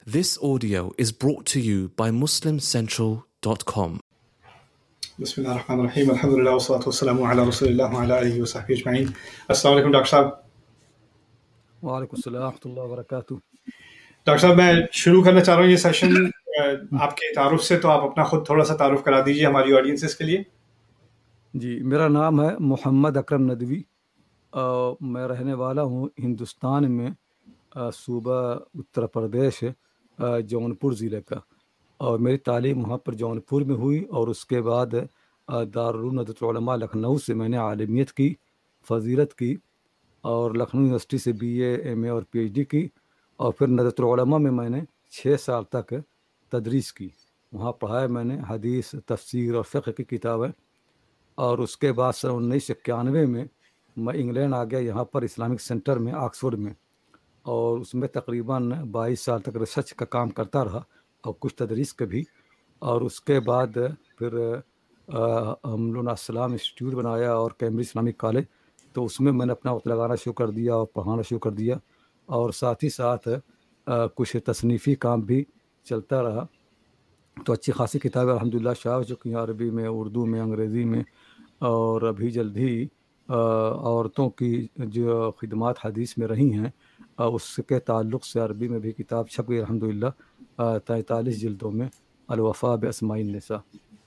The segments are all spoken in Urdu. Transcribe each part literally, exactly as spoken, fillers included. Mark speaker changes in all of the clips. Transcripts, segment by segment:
Speaker 1: This audio is brought to you by muslim central dot com.
Speaker 2: بسم اللہ الرحمن الرحیم الحمد للہ والصلاۃ والسلام علی رسول اللہ وعلی آلہ وصحبہ اجمعین. السلام علیکم ڈاکٹر صاحب.
Speaker 3: وعلیکم السلام ورحمۃ اللہ وبرکاتہ.
Speaker 2: ڈاکٹر صاحب میں شروع کرنا چاہ رہا ہوں یہ سیشن آپ کے تعارف سے، تو آپ اپنا خود تھوڑا سا تعارف کرا دیجیے ہماری آڈینسز کے لیے.
Speaker 3: جی، میرا نام ہے محمد اکرم ندوی. میں رہنے والا ہوں ہندوستان میں، صوبہ اتر پردیش جونپور ضلع کا، اور میری تعلیم وہاں پر جونپور میں ہوئی، اور اس کے بعد دارالعلوم ندوۃ العلماء لکھنؤ سے میں نے عالمیت کی، فضیلت کی، اور لکھنؤ یونیورسٹی سے بی اے ایم اے اور پی ایچ ڈی کی، اور پھر ندوۃ العلماء میں میں نے چھ سال تک تدریس کی. وہاں پڑھایا میں نے حدیث، تفسیر اور فقہ کی کتابیں. اور اس کے بعد سن انیس سو اکیانوے میں میں انگلینڈ آ گیا، یہاں پر اسلامک سینٹر میں آکسفورڈ میں، اور اس میں تقریباً بائیس سال تک ریسرچ کا کام کرتا رہا اور کچھ تدریس کا بھی. اور اس کے بعد پھر ہم لوگوں نے اسلام انسٹیٹیوٹ بنایا اور کیمبرج اسلامک کالج، تو اس میں میں نے اپنا وقت لگانا شروع کر دیا اور پڑھانا شروع کر دیا، اور ساتھ ہی ساتھ کچھ تصنیفی کام بھی چلتا رہا. تو اچھی خاصی کتابیں الحمدللہ شائع ہو چکی ہیں، عربی میں، اردو میں، انگریزی میں، اور ابھی جلد ہی عورتوں کی جو خدمات حدیث میں رہی ہیں اس کے تعلق سے عربی میں بھی کتاب چھپ گئی الحمدللہ تینتالیس جلدوں میں، الوفاء باسماء النساء.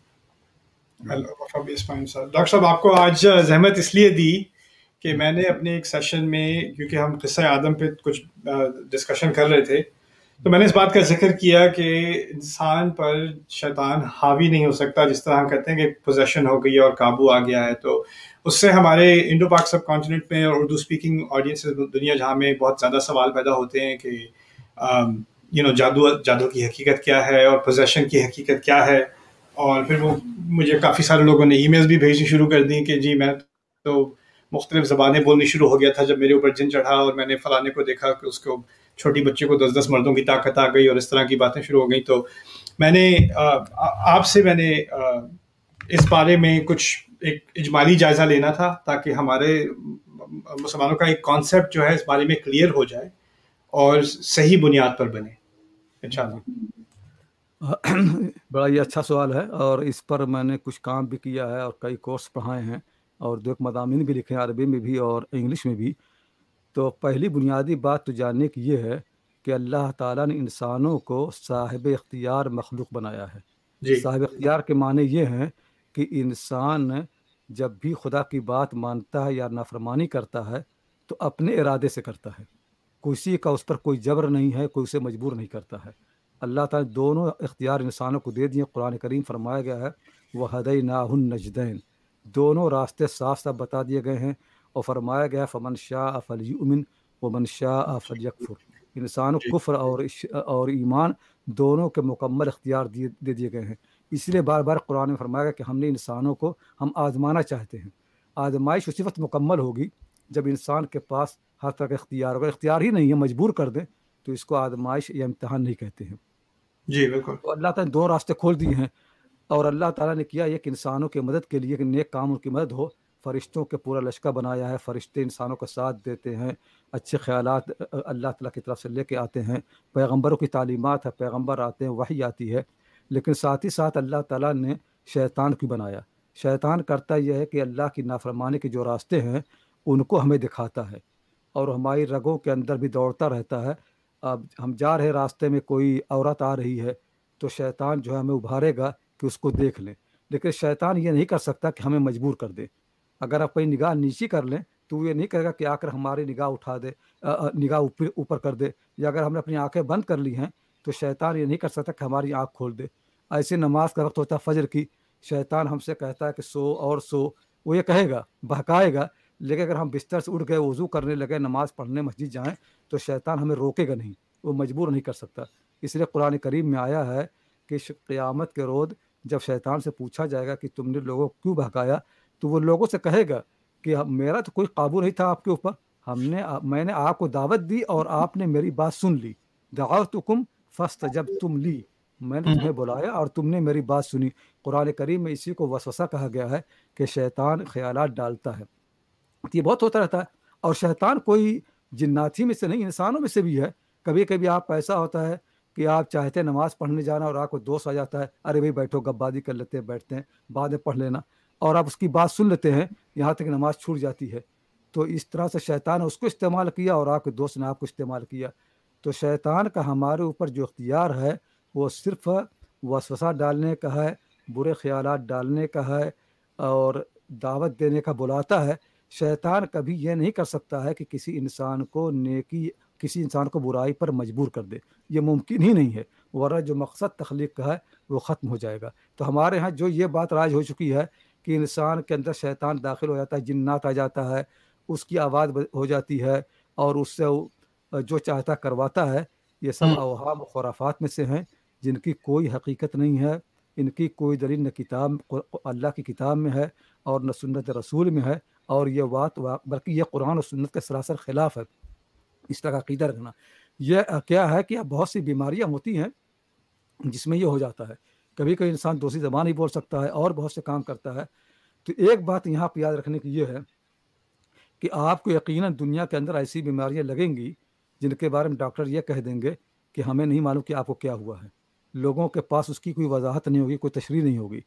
Speaker 2: الوفاء باسماء النساء. ڈاکٹر صاحب آپ کو آج زحمت اس لیے دی کہ میں نے اپنے ایک سیشن میں، کیونکہ ہم قصہ آدم پہ کچھ ڈسکشن کر رہے تھے، تو میں نے اس بات کا ذکر کیا کہ انسان پر شیطان حاوی نہیں ہو سکتا، جس طرح ہم کہتے ہیں کہ پوزیشن ہو گئی ہے اور قابو آ گیا ہے. تو اس سے ہمارے انڈو پاک سب کانٹیننٹ میں اور اردو اسپیکنگ آڈینس دنیا جہاں میں بہت زیادہ سوال پیدا ہوتے ہیں کہ یو نو جادو جادو کی حقیقت کیا ہے اور پوزیشن کی حقیقت کیا ہے. اور پھر وہ مجھے کافی سارے لوگوں نے ای میلز بھی بھیجنی شروع کر دی کہ جی میں تو مختلف زبانیں بولنی شروع ہو گیا تھا جب میرے اوپر جن چڑھا، اور میں نے فلانے کو دیکھا کہ اس کو چھوٹی بچے کو دس دس مردوں کی طاقت آ گئی، اور اس طرح کی باتیں شروع ہو گئیں. تو میں نے آپ سے میں نے اس بارے میں کچھ ایک اجمالی جائزہ لینا تھا تاکہ ہمارے مسلمانوں کا ایک کانسیپٹ جو ہے اس بارے میں کلیئر ہو جائے اور صحیح بنیاد پر بنے انشاءاللہ.
Speaker 3: بڑا یہ اچھا سوال ہے، اور اس پر میں نے کچھ کام بھی کیا ہے اور کئی کورس پڑھائے ہیں، اور دو ایک مضامین بھی لکھے ہیں عربی میں بھی اور انگلش میں بھی. تو پہلی بنیادی بات تو جاننے کی یہ ہے کہ اللہ تعالیٰ نے انسانوں کو صاحب اختیار مخلوق بنایا ہے.
Speaker 2: جی
Speaker 3: صاحب اختیار کے معنی یہ ہیں کہ انسان جب بھی خدا کی بات مانتا ہے یا نافرمانی کرتا ہے تو اپنے ارادے سے کرتا ہے، کسی کا اس پر کوئی جبر نہیں ہے، کوئی اسے مجبور نہیں کرتا ہے. اللہ تعالیٰ دونوں اختیار انسانوں کو دے دیے. قرآن کریم فرمایا گیا ہے وَهَدَيْنَاهُ النَّجْدَيْنِ، دونوں راستے صاف صاف بتا دیے گئے ہیں، اور فرمایا گیا ہے فَمَنْ شَاءَ فَلْيُؤْمِنْ وَمَنْ شَاءَ فَلْيَكْفُرْ. انسانوں کو کفر اور اور ایمان دونوں کے مکمل اختیار دے دیے گئے ہیں. اس لیے بار بار قرآن میں فرمایا گیا کہ ہم نے انسانوں کو ہم آزمانا چاہتے ہیں. آزمائش اسی وقت مکمل ہوگی جب انسان کے پاس ہر طرح کا اختیار ہوگا. اختیار ہی نہیں ہے، مجبور کر دیں تو اس کو آزمائش یا امتحان نہیں کہتے ہیں.
Speaker 2: جی بالکل.
Speaker 3: تو اللہ تعالیٰ نے دو راستے کھول دیے ہیں، اور اللہ تعالیٰ نے کیا یہ کہ انسانوں کی مدد کے لیے کہ نیک کام ان کی مدد ہو، فرشتوں کے پورا لشکر بنایا ہے. فرشتے انسانوں کا ساتھ دیتے ہیں، اچھے خیالات اللہ تعالیٰ کی طرف سے لے کے آتے ہیں، پیغمبروں کی تعلیمات ہے، پیغمبر آتے ہیں، وحی آتی ہے. لیکن ساتھ ہی ساتھ اللہ تعالیٰ نے شیطان کی بنایا. شیطان کرتا یہ ہے کہ اللہ کی نافرمانی کے جو راستے ہیں ان کو ہمیں دکھاتا ہے، اور ہماری رگوں کے اندر بھی دوڑتا رہتا ہے. اب ہم جا رہے راستے میں کوئی عورت آ رہی ہے تو شیطان جو ہے ہمیں ابھارے گا کہ اس کو دیکھ لیں، لیکن شیطان یہ نہیں کر سکتا کہ ہمیں مجبور کر دے. اگر آپ کوئی نگاہ نیچی کر لیں تو وہ یہ نہیں کرے گا کہ آ کر ہماری نگاہ اٹھا دے، نگاہ اوپر اوپر کر دے، یا اگر ہم نے اپنی آنکھیں بند کر لی ہیں تو شیطان یہ نہیں کر سکتا کہ ہماری آنکھ کھول دے. ایسے نماز کا وقت ہوتا ہے فجر کی، شیطان ہم سے کہتا ہے کہ سو اور سو، وہ یہ کہے گا، بہکائے گا، لیکن اگر ہم بستر سے اٹھ گئے، وضو کرنے لگے، نماز پڑھنے مسجد جائیں تو شیطان ہمیں روکے گا نہیں، وہ مجبور نہیں کر سکتا. اس لیے قرآن کریم میں آیا ہے کہ قیامت کے روز جب شیطان سے پوچھا جائے گا کہ تم نے لوگوں کو کیوں بہکایا، تو وہ لوگوں سے کہے گا کہ میرا تو کوئی قابو نہیں تھا آپ کے اوپر، ہم نے میں نے آپ کو دعوت دی اور آپ نے میری بات سن لی. دعوتکم فاستجبتم لی، میں نے تمہیں بلایا اور تم نے میری بات سنی. قرآن کریم میں اسی کو وسوسہ کہا گیا ہے کہ شیطان خیالات ڈالتا ہے. یہ بہت ہوتا رہتا ہے، اور شیطان کوئی جناتی میں سے نہیں، انسانوں میں سے بھی ہے. کبھی کبھی آپ ایسا ہوتا ہے کہ آپ چاہتے ہیں نماز پڑھنے جانا اور آپ کو دوست آ جاتا ہے، ارے بھائی بیٹھو گپ بازی کر لیتے ہیں، بیٹھتے ہیں بعد میں پڑھ لینا، اور آپ اس کی بات سن لیتے ہیں یہاں تک نماز چھوٹ جاتی ہے۔ تو اس طرح سے شیطان نے اس کو استعمال کیا اور آپ کے دوست نے آپ کو استعمال کیا۔ تو شیطان کا ہمارے اوپر جو اختیار ہے وہ صرف وسوسہ ڈالنے کا ہے، برے خیالات ڈالنے کا ہے اور دعوت دینے کا بلاتا ہے۔ شیطان کبھی یہ نہیں کر سکتا ہے کہ کسی انسان کو نیکی کسی انسان کو برائی پر مجبور کر دے، یہ ممکن ہی نہیں ہے، ورنہ جو مقصد تخلیق کا ہے وہ ختم ہو جائے گا۔ تو ہمارے ہاں جو یہ بات رائج ہو چکی ہے کہ انسان کے اندر شیطان داخل ہو جاتا ہے، جنات آ جاتا ہے، اس کی آواز ہو جاتی ہے اور اس سے جو چاہتا کرواتا ہے، یہ سب اوہام و خرافات میں سے ہیں جن کی کوئی حقیقت نہیں ہے، ان کی کوئی دلیل نہ کتاب اللہ کی کتاب میں ہے اور نہ سنت رسول میں ہے، اور یہ بات بلکہ یہ قرآن اور سنت کے سراسر خلاف ہے۔ اس طرح کا عقیدہ رکھنا یہ کیا ہے کہ بہت سی بیماریاں ہوتی ہیں جس میں یہ ہو جاتا ہے، کبھی کبھی انسان دوسری زبان ہی بول سکتا ہے اور بہت سے کام کرتا ہے۔ تو ایک بات یہاں پہ یاد رکھنے کی یہ ہے کہ آپ کو یقیناً دنیا کے اندر ایسی بیماریاں لگیں گی جن کے بارے میں ڈاکٹر یہ کہہ دیں گے کہ ہمیں نہیں معلوم کہ آپ کو کیا ہوا ہے، لوگوں کے پاس اس کی کوئی وضاحت نہیں ہوگی، کوئی تشریح نہیں ہوگی۔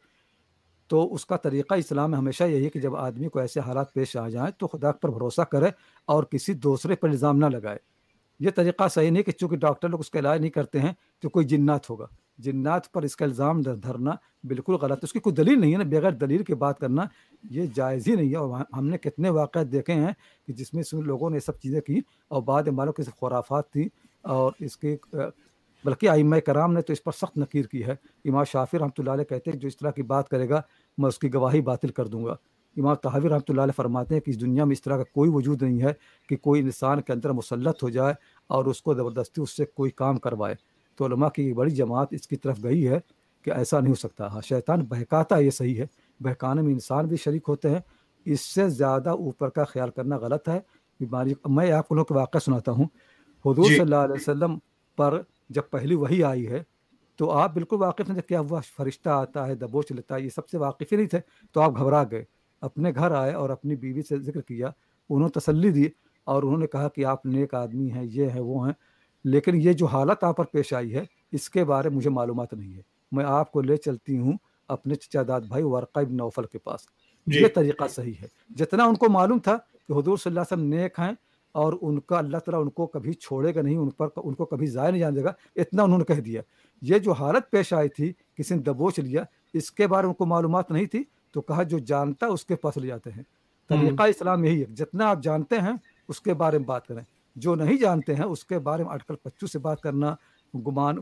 Speaker 3: تو اس کا طریقہ اسلام میں ہمیشہ یہی ہے کہ جب آدمی کو ایسے حالات پیش آ جائیں تو خدا پر بھروسہ کرے اور کسی دوسرے پر الزام نہ لگائے۔ یہ طریقہ صحیح نہیں کہ چونکہ ڈاکٹر لوگ اس کا علاج نہیں کرتے ہیں تو کوئی جنات ہوگا، جنات پر اس کا الزام دھرنا بالکل غلط ہے، اس کی کوئی دلیل نہیں ہے نا، بغیر دلیل کی بات کرنا یہ جائز ہی نہیں ہے۔ اور ہم نے کتنے واقعات دیکھے ہیں کہ جس میں لوگوں نے سب چیزیں کی اور بعد مالوں کی خرافات تھی، اور اس کے بلکہ ائمہ کرام نے تو اس پر سخت نکیر کی ہے۔ امام شافعی رحمۃ اللہ علیہ کہتے ہیں جو اس طرح کی بات کرے گا میں اس کی گواہی باطل کر دوں گا۔ امام طحاوی رحمۃ اللہ علیہ فرماتے ہیں کہ اس دنیا میں اس طرح کا کوئی وجود نہیں ہے کہ کوئی انسان کے اندر مسلط ہو جائے اور اس کو زبردستی اس سے کوئی کام کروائے۔ تو علماء کی ایک بڑی جماعت اس کی طرف گئی ہے کہ ایسا نہیں ہو سکتا۔ ہاں شیطان بہکاتا ہے، یہ صحیح ہے، بہکانے میں انسان بھی شریک ہوتے ہیں، اس سے زیادہ اوپر کا خیال کرنا غلط ہے۔ بیماری میں آپ کو لوگوں کے واقعہ سناتا ہوں۔ حضور
Speaker 2: جی
Speaker 3: صلی اللہ علیہ وسلم پر جب پہلی وحی آئی ہے تو آپ بالکل واقف نہیں تھے، کیا ہوا فرشتہ آتا ہے دبوچ لیتا ہے، یہ سب سے واقف ہی نہیں تھے، تو آپ گھبرا گئے، اپنے گھر آئے اور اپنی بیوی سے ذکر کیا، انہوں نے تسلی دی اور انہوں نے کہا کہ آپ نیک آدمی ہیں، یہ ہیں وہ ہیں، لیکن یہ جو حالت آپ پر پیش آئی ہے اس کے بارے میں مجھے معلومات نہیں ہے، میں آپ کو لے چلتی ہوں اپنے چچا داد بھائی ورقہ بن نوفل کے پاس۔
Speaker 2: جی
Speaker 3: یہ طریقہ صحیح ہے۔ جتنا ان کو معلوم تھا کہ حضور صلی اللہ علیہ وسلم نیک ہیں اور ان کا اللہ تعالیٰ ان کو کبھی چھوڑے گا نہیں، ان پر ان کو کبھی ضائع نہیں جانے دے گا، اتنا انہوں نے کہہ دیا۔ یہ جو حالت پیش آئی تھی کسی نے دبوچ لیا، اس کے بارے میں ان کو معلومات نہیں تھی، تو کہا جو جانتا ہے اس کے پاس لے جاتے ہیں۔ طریقہ اسلام یہی ہے، جتنا آپ جانتے ہیں اس کے بارے میں بات کریں، جو نہیں جانتے ہیں اس کے بارے میں اٹکل پچو سے بات کرنا، گمان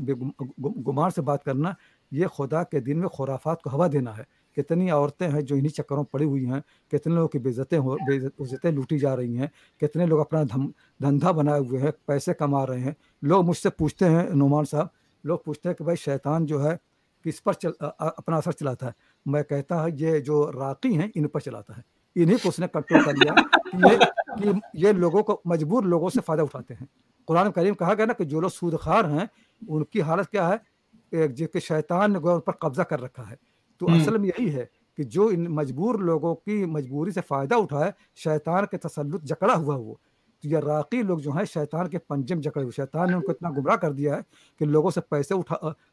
Speaker 3: گمان سے بات کرنا، یہ خدا کے دین میں خرافات کو ہوا دینا ہے۔ کتنی عورتیں ہیں جو انہی چکروں پڑی ہوئی ہیں، کتنے لوگوں کی بے عزتیں بے عزتیں لوٹی جا رہی ہیں، کتنے لوگ اپنا دھندا بنائے ہوئے ہیں، پیسے کما رہے ہیں۔ لوگ مجھ سے پوچھتے ہیں نعمان صاحب، لوگ پوچھتے ہیں کہ بھائی شیطان جو ہے کس پر چل اپنا اثر چلاتا ہے؟ میں کہتا ہوں یہ جو راقی ہیں ان پر چلاتا ہے، انہیں کو اس نے کنٹرول کر لیا کہ یہ کہ یہ لوگوں کو مجبور لوگوں سے فائدہ اٹھاتے ہیں۔ قرآن کریم کہا گیا نا کہ جو لوگ سودخوار ہیں ان کی حالت کیا ہے کہ شیطان نے ان پر قبضہ کر رکھا ہے۔ تو اصل میں یہی ہے کہ جو ان مجبور لوگوں کی مجبوری سے فائدہ اٹھائے، شیطان کے تسلط جکڑا ہوا وہ، تو یہ راقی لوگ جو ہیں شیطان کے پنجے میں جکڑے ہوئے، شیطان نے ان کو اتنا گمراہ کر دیا ہے کہ لوگوں سے پیسے اٹھا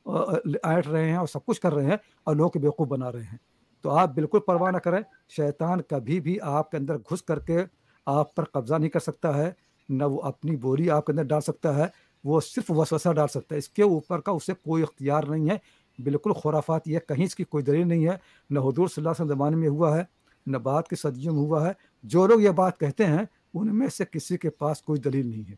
Speaker 3: ایٹ رہے ہیں اور سب کچھ کر رہے ہیں اور لوگوں کے بیوقوف بنا رہے ہیں۔ تو آپ بالکل پرواہ نہ کریں، شیطان کبھی بھی آپ کے اندر گھس کر کے آپ پر قبضہ نہیں کر سکتا ہے، نہ وہ اپنی بولی آپ کے اندر ڈال سکتا ہے، وہ صرف وسوسہ ڈال سکتا ہے، اس کے اوپر کا اسے کوئی اختیار نہیں ہے۔ بالکل خرافات، یہ کہیں اس کی کوئی دلیل نہیں ہے، نہ حضور صلی اللہ علیہ وسلم زمانے میں ہوا ہے، نہ بعد کی صدیوں میں ہوا ہے۔ جو لوگ یہ بات کہتے ہیں ان میں سے کسی کے پاس کوئی دلیل نہیں ہے۔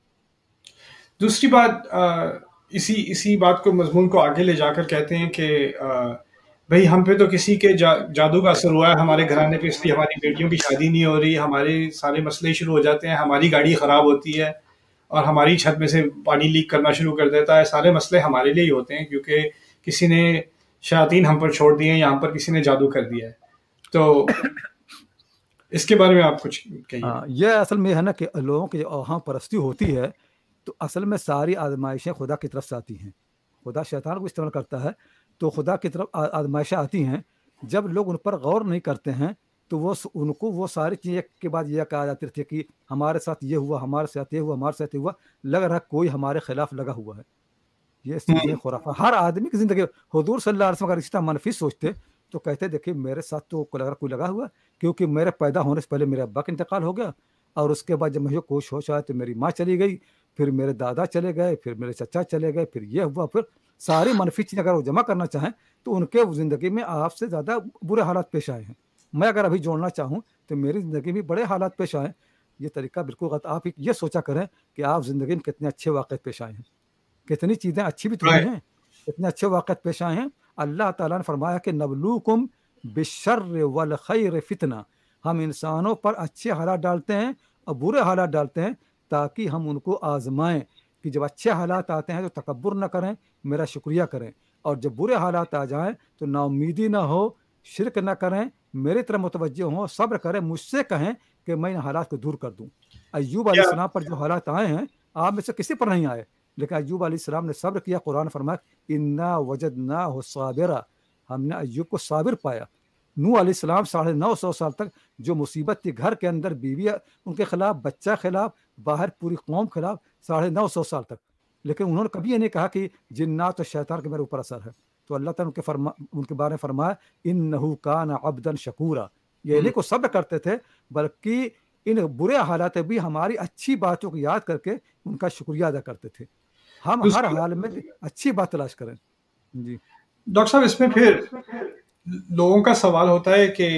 Speaker 2: دوسری بات، اسی اسی بات کو مضمون کو آگے لے جا کر کہتے ہیں کہ بھئی ہم پہ تو کسی کے جادو کا اثر ہوا ہے، ہمارے گھرانے پہ اس لیے ہماری بیٹیوں کی شادی نہیں ہو رہی، ہمارے سارے مسئلے شروع ہو جاتے ہیں، ہماری گاڑی خراب ہوتی ہے اور ہماری چھت میں سے پانی لیک کرنا شروع کر دیتا ہے، سارے مسئلے ہمارے لیے ہی ہوتے ہیں کیونکہ کسی نے شیاطین ہم پر چھوڑ دیے ہیں یا ہم پر کسی نے جادو کر دیا ہے۔ تو اس کے بارے میں آپ کچھ کہیے۔
Speaker 3: ہاں، یہ اصل میں ہے نا کہ لوگوں کی اوہام پرستی ہوتی ہے، تو اصل میں ساری آزمائشیں خدا کی طرف سے آتی ہیں۔ خدا شیطان کو استعمال کرتا ہے تو خدا کی طرف آزمائشیں آتی ہیں، جب لوگ ان پر غور نہیں کرتے ہیں تو وہ ان کو وہ ساری چیزیں کے بعد یہ کہا جاتی تھی کہ ہمارے ساتھ یہ ہوا، ہمارے ساتھ یہ ہوا، ہمارے ساتھ یہ ہوا، لگ رہا کوئی ہمارے خلاف لگا ہوا ہے۔ یہ چیزیں خرافات ہر آدمی کی زندگی. حضور صلی اللہ علیہ وسلم اگر اس طرح منفی سوچتے تو کہتے دیکھیے میرے ساتھ تو کوئی لگا کوئی لگا ہوا، کیونکہ میرے پیدا ہونے سے پہلے میرے ابا کا انتقال ہو گیا، اور اس کے بعد جب مجھے کوئی ہوش آیا تو میری ماں چلی گئی، پھر میرے دادا چلے گئے، پھر میرے چچا چلے گئے، پھر یہ ہوا. پھر ساری منفی چیزیں اگر وہ جمع کرنا چاہیں تو ان کے زندگی میں آپ سے زیادہ برے حالات پیش آئے ہیں. میں اگر ابھی جوڑنا چاہوں تو میری زندگی میں بڑے حالات پیش آئے. یہ طریقہ بالکل غلط. آپ یہ سوچا کریں کہ آپ زندگی میں کتنے اچھے واقعات پیش آئے ہیں، کتنی چیزیں اچھی بھی تو ہوئی ہیں، کتنے اچھے واقعات پیش آئے ہیں. اللہ تعالیٰ نے فرمایا کہ نبلوکم بالشر والخیر فتنہ، ہم انسانوں پر اچھے حالات ڈالتے ہیں اور برے حالات ڈالتے ہیں تاکہ ہم ان کو آزمائیں کہ جب اچھے حالات آتے ہیں تو تکبر نہ کریں، میرا شکریہ کریں، اور جب برے حالات آ جائیں تو نا امیدی نہ ہو، شرک نہ کریں، میری طرف متوجہ ہوں، صبر کریں، مجھ سے کہیں کہ میں ان حالات کو دور کر دوں. ایوب علیہ السلام پر جو حالات آئے ہیں آپ میں سے کسی پر نہیں آئے، لیکن ایوب علیہ السلام نے صبر کیا. قرآن فرمایا انا وجدناہ صابرا، ہم نے ایوب کو صابر پایا. نوح علیہ السلام ساڑھے نو سو سال تک جو مصیبت تھی، گھر کے اندر بیوی ان کے خلاف، بچہ خلاف، باہر پوری قوم خلاف، ساڑھے نو سو سال تک، لیکن انہوں نے کبھی یہ نہیں کہا کہ جنات و شیطان کے میرے اوپر اثر ہے. تو اللہ تعالیٰ ان کے فرما ان کے بارے میں فرمایا انہ کان عبدا شکورا. یہ نہیں کو صبر کرتے تھے بلکہ ان برے حالات بھی ہماری اچھی باتوں کو یاد کر کے ان کا شکریہ ادا کرتے تھے. ہم ہر حال میں اچھی بات تلاش کریں. جی
Speaker 2: ڈاکٹر صاحب، اس میں پھر لوگوں کا سوال ہوتا ہے کہ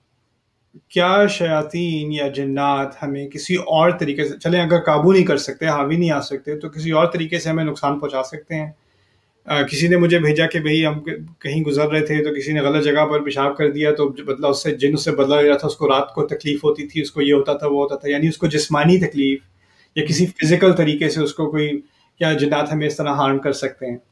Speaker 2: کیا شیاطین یا جنات ہمیں کسی اور طریقے سے، چلیں اگر قابو نہیں کر سکتے، حاوی نہیں آ سکتے، تو کسی اور طریقے سے ہمیں نقصان پہنچا سکتے ہیں؟ کسی نے مجھے بھیجا کہ بھئی ہم کہیں گزر رہے تھے تو کسی نے غلط جگہ پر پیشاب کر دیا تو بدلہ اس سے جن اس سے بدلا لے رہا تھا، اس کو رات کو تکلیف ہوتی تھی، اس کو یہ ہوتا تھا وہ ہوتا تھا، یعنی اس کو جسمانی تکلیف یا کسی فزیکل طریقے سے اس کو کوئی، کیا جنات ہمیں اس طرح ہارم کر سکتے ہیں؟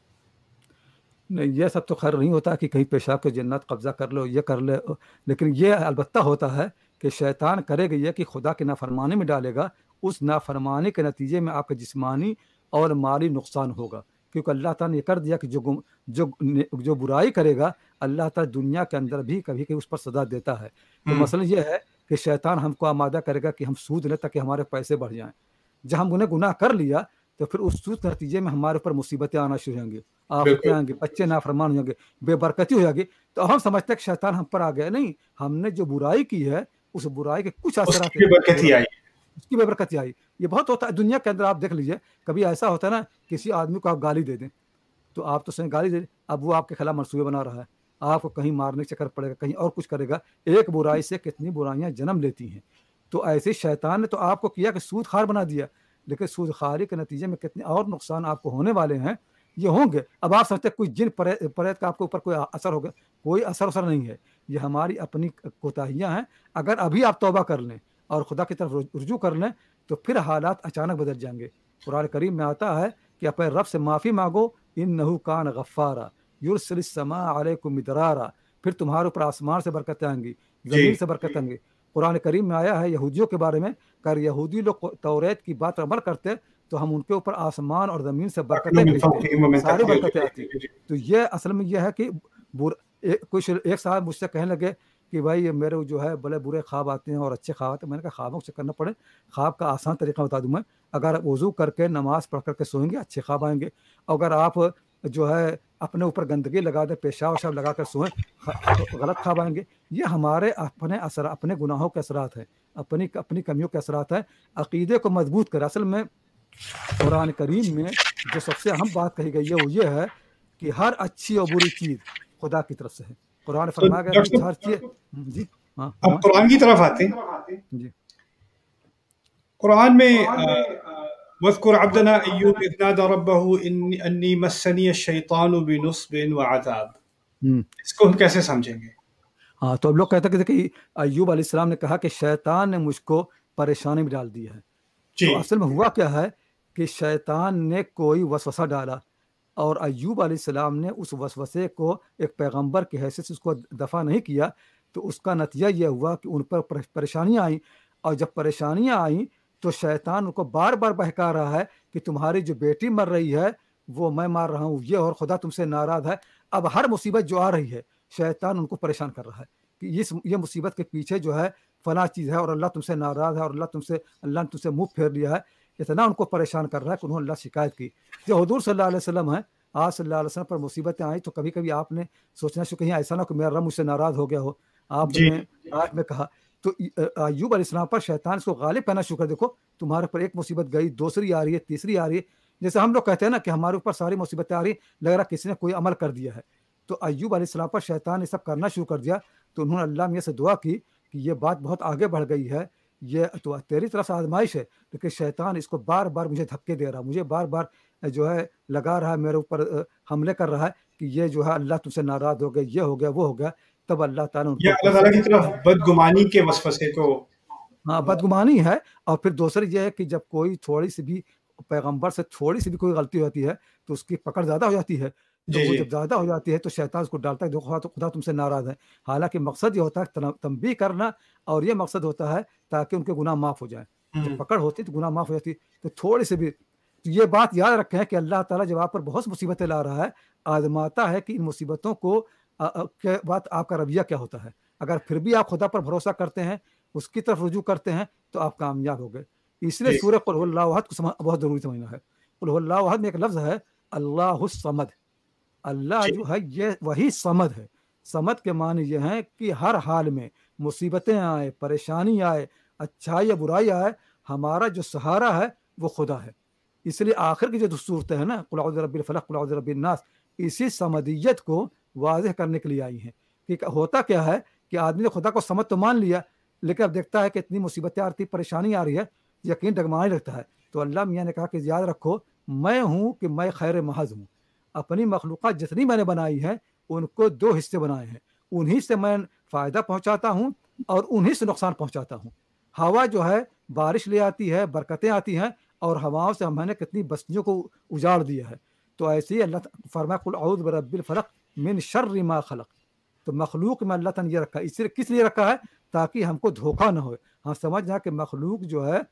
Speaker 3: نہیں، یہ سب تو خیر نہیں ہوتا کہ کہیں پیشاب کے جنات قبضہ کر لو، یہ کر لے، لیکن یہ البتہ ہوتا ہے کہ شیطان کرے گا یہ کہ خدا کی نافرمانی میں ڈالے گا، اس نافرمانی کے نتیجے میں آپ کا جسمانی اور مالی نقصان ہوگا، کیونکہ اللہ تعالیٰ نے یہ کر دیا کہ جو جو جو برائی کرے گا اللہ تعالیٰ دنیا کے اندر بھی کبھی کبھی اس پر سزا دیتا ہے. تو مسئلہ یہ ہے کہ شیطان ہم کو آمادہ کرے گا کہ ہم سود لیں تاکہ ہمارے پیسے بڑھ جائیں. جب ہم انہیں گناہ کر لیا تو پھر اس سود کے نتیجے میں ہمارے اوپر مصیبتیں آنا شروع ہوں گی، آفتیں آئیں گی، بچے نافرمان ہوں گے، بے برکتی ہو جائے گی. تو ہم سمجھتے ہیں کہ شیطان ہم پر آ گیا. نہیں، ہم نے جو برائی کی ہے اس برائی کے کچھ اثرات
Speaker 2: اس کی برکتی آئی،
Speaker 3: اس کی بے برکتی آئی. یہ بہت ہوتا ہے دنیا کے اندر. آپ دیکھ لیجئے کبھی ایسا ہوتا ہے نا، کسی آدمی کو آپ گالی دے دیں تو آپ تو صحیح گالی دے دیں، اب وہ آپ کے خلاف منصوبے بنا رہا ہے، آپ کو کہیں مارنے کے چکر پڑے گا، کہیں اور کچھ کرے گا. ایک برائی سے کتنی برائیاں جنم لیتی ہیں. تو ایسے شیطان نے تو آپ کو کیا کہ سود خوار بنا دیا، لیکن سود خواری کے نتیجے میں کتنے اور نقصان آپ کو ہونے والے ہیں، یہ ہوں گے. اب آپ سمجھتے ہیں کوئی جن پریت کا آپ کے اوپر کوئی اثر ہوگا، کوئی اثر اثر نہیں ہے. یہ ہماری اپنی کوتاہیاں ہیں. اگر ابھی آپ توبہ کر لیں اور خدا کی طرف رجوع کر لیں تو پھر حالات اچانک بدل جائیں گے. قرآن کریم میں آتا ہے کہ اپنے رب سے معافی مانگو، انہ کان غفارا یرسل السماء علیکم مدرارا، پھر تمہارے اوپر آسمان سے برکتیں آئیں گی، زمین سے برکتیں آئیں گی. قرآن کریم میں آیا ہے یہودیوں کے بارے میں، اگر یہودی لوگ توریت کی بات عمل کرتے تو ہم ان کے اوپر آسمان اور زمین سے برکتیں بھیجتے، ساری برکتیں آتی. تو یہ اصل میں یہ ہے کہ کچھ ایک صاحب مجھ سے کہنے لگے کہ بھائی میرے جو ہے بڑے برے خواب آتے ہیں اور اچھے خواب آتے ہیں. میں نے کہا خوابوں سے کرنا پڑے، خواب کا آسان طریقہ بتا دوں میں. اگر آپ وضو کر کے نماز پڑھ کر کے سوئیں گے اچھے خواب آئیں گے. اگر آپ جو ہے اپنے اوپر گندگی لگا دیں، پیشاب وشاب لگا کر سوئیں، غلط خواب آئیں گے. یہ ہمارے اپنے اثر اپنے گناہوں کے اثرات ہیں، اپنی اپنی کمیوں کے اثرات ہیں. عقیدے کو مضبوط کر. اصل میں قرآن کریم میں جو سب سے اہم بات کہی گئی ہے وہ یہ ہے کہ ہر اچھی اور بری چیز خدا کی طرف سے ہے. قرآن فرما گیا کہ ہر چیز. جی ہاں،
Speaker 2: اب قرآن کی طرف آتے ہیں.
Speaker 3: جی
Speaker 2: قرآن میں وَاذْكُرْ عَبْدَنَا أَيُّوبَ إِذْ نَادَى رَبَّهُ إِنِّي مَسَّنِيَ الشَّيْطَانُ بِنُصْبٍ وَعَذَابٍ. اس کو ہم کیسے سمجھیں گے؟
Speaker 3: ہاں، تو اب لوگ کہتے ہیں کہ ایوب علیہ السلام نے کہا کہ شیطان نے مجھ کو پریشانی میں ڈال دیا ہے. تو اصل میں ہوا کیا ہے کہ شیطان نے کوئی وسوسہ ڈالا اور ایوب علیہ السلام نے اس وسوسے کو ایک پیغمبر کی حیثیت سے اس کو دفع نہیں کیا. تو اس کا نتیجہ یہ ہوا کہ ان پر پریشانیاں آئیں، اور جب پریشانیاں آئیں تو شیطان ان کو بار بار بہکا رہا ہے کہ تمہاری جو بیٹی مر رہی ہے وہ میں مار رہا ہوں، یہ اور خدا تم سے ناراض ہے. اب ہر مصیبت جو آ رہی ہے شیطان ان کو پریشان کر رہا ہے کہ یہ یہ مصیبت کے پیچھے جو ہے فلاں چیز ہے اور اللہ تم سے ناراض ہے اور اللہ تم سے اللہ نے تم سے منہ پھیر لیا ہے. اتنا ان کو پریشان کر رہا ہے کہ انہوں نے اللہ شکایت کی. جو حضور صلی اللہ علیہ وسلم ہیں آپ صلی اللہ علیہ وسلم پر مصیبتیں آئیں تو کبھی کبھی آپ نے سوچنا شروع کہیں ایسا نہ کہ میرا رب مجھ سے ناراض ہو گیا ہو. آپ
Speaker 2: جی
Speaker 3: نے آیت میں کہا تو ایوب علیہ السلام پر شیطان اس کو غالب کرنا شروع کر. دیکھو تمہارے پر ایک مصیبت گئی, دوسری آ رہی ہے, تیسری آ رہی ہے. جیسے ہم لوگ کہتے ہیں نا کہ ہمارے اوپر ساری مصیبتیں آ رہی, لگ رہا کسی نے کوئی عمل کر دیا ہے. تو ایوب علیہ السلام پر شیطان نے سب کرنا شروع کر دیا. تو انہوں نے اللہ میاں سے دعا کی کہ یہ بات بہت آگے بڑھ گئی ہے, یہ تو تیری طرف سے آزمائش ہے, لیکن شیطان اس کو بار بار مجھے دھکے دے رہا, مجھے بار بار جو ہے لگا رہا ہے, میرے اوپر حملے کر رہا ہے کہ یہ جو ہے اللہ تم سے ناراض ہو گیا, یہ ہو گیا, وہ ہو گیا. تب اللہ تعالیٰ نے ان
Speaker 2: یہ
Speaker 3: کو
Speaker 2: اللہ تعالیٰ کی طرف بدگمانی کے وسوسے کو
Speaker 3: ہاں بدگمانی ہے. اور پھر دوسری یہ ہے کہ جب کوئی تھوڑی سی بھی پیغمبر سے تھوڑی سی بھی کوئی غلطی ہوتی ہے تو اس کی پکڑ زیادہ ہو جاتی ہے. تو
Speaker 2: جی
Speaker 3: وہ
Speaker 2: جی
Speaker 3: جب زیادہ ہو جاتی ہے تو شیطان اس کو ڈالتا ہے, دیکھو تو خدا تم سے ناراض ہے. حالانکہ مقصد یہ ہوتا ہے تنبیہ کرنا, اور یہ مقصد ہوتا ہے تاکہ ان کے گناہ معاف ہو جائیں. جب
Speaker 2: ہوں
Speaker 3: پکڑ ہوتی تو گناہ معاف ہو جاتی. تو تھوڑی سی بھی تو یہ بات یاد رکھیں کہ اللہ تعالیٰ جب آپ پر بہت مصیبتیں لا رہا ہے, آزماتا ہے کہ ان مصیبتوں کو کے بعد آپ کا رویہ کیا ہوتا ہے. اگر پھر بھی آپ خدا پر بھروسہ کرتے ہیں, اس کی طرف رجوع کرتے ہیں, تو آپ کامیاب ہو گئے. اس لیے
Speaker 2: جی
Speaker 3: سورہ قل هو اللہ احد کو بہت ضروری سمجھنا ہے. قل هو اللہ احد میں ایک لفظ ہے اللہ الصمد. اللہ
Speaker 2: جی
Speaker 3: جو ہے یہ وہی صمد ہے. صمد کے معنی یہ ہیں کہ ہر حال میں مصیبتیں آئے, پریشانی آئے, اچھائی یا برائی آئے, ہمارا جو سہارا ہے وہ خدا ہے. اس لیے آخر کی جو صورتیں ہیں نا, قل اعوذ برب الفلق قل اعوذ برب الناس, اسی صمدیت کو واضح کرنے کے لیے آئی ہیں. کہ ہوتا کیا ہے کہ آدمی نے خدا کو صمد تو مان لیا, لیکن اب دیکھتا ہے کہ اتنی مصیبتیں آتی, پریشانی آ رہی ہے, یقین ڈگمانے لگتا ہے. تو اللہ میاں نے کہا کہ یاد رکھو میں ہوں کہ میں خیر محض ہوں. اپنی مخلوقات جتنی میں نے بنائی ہیں ان کو دو حصے بنائے ہیں, انہی سے میں فائدہ پہنچاتا ہوں اور انہی سے نقصان پہنچاتا ہوں. ہوا جو ہے بارش لے آتی ہے, برکتیں آتی ہیں, اور ہواؤں سے ہم نے کتنی بستیوں کو اجاڑ دیا ہے. تو ایسے ہی اللہ فرمایا قل اعوذ برب الفلق من شر ما خلق. تو مخلوق میں اللہ تعالیٰ نے یہ رکھا ہے, اس لیے کس لیے رکھا ہے تاکہ ہم کو دھوکہ نہ ہو. ہم سمجھ جائیں کہ مخلوق جو ہے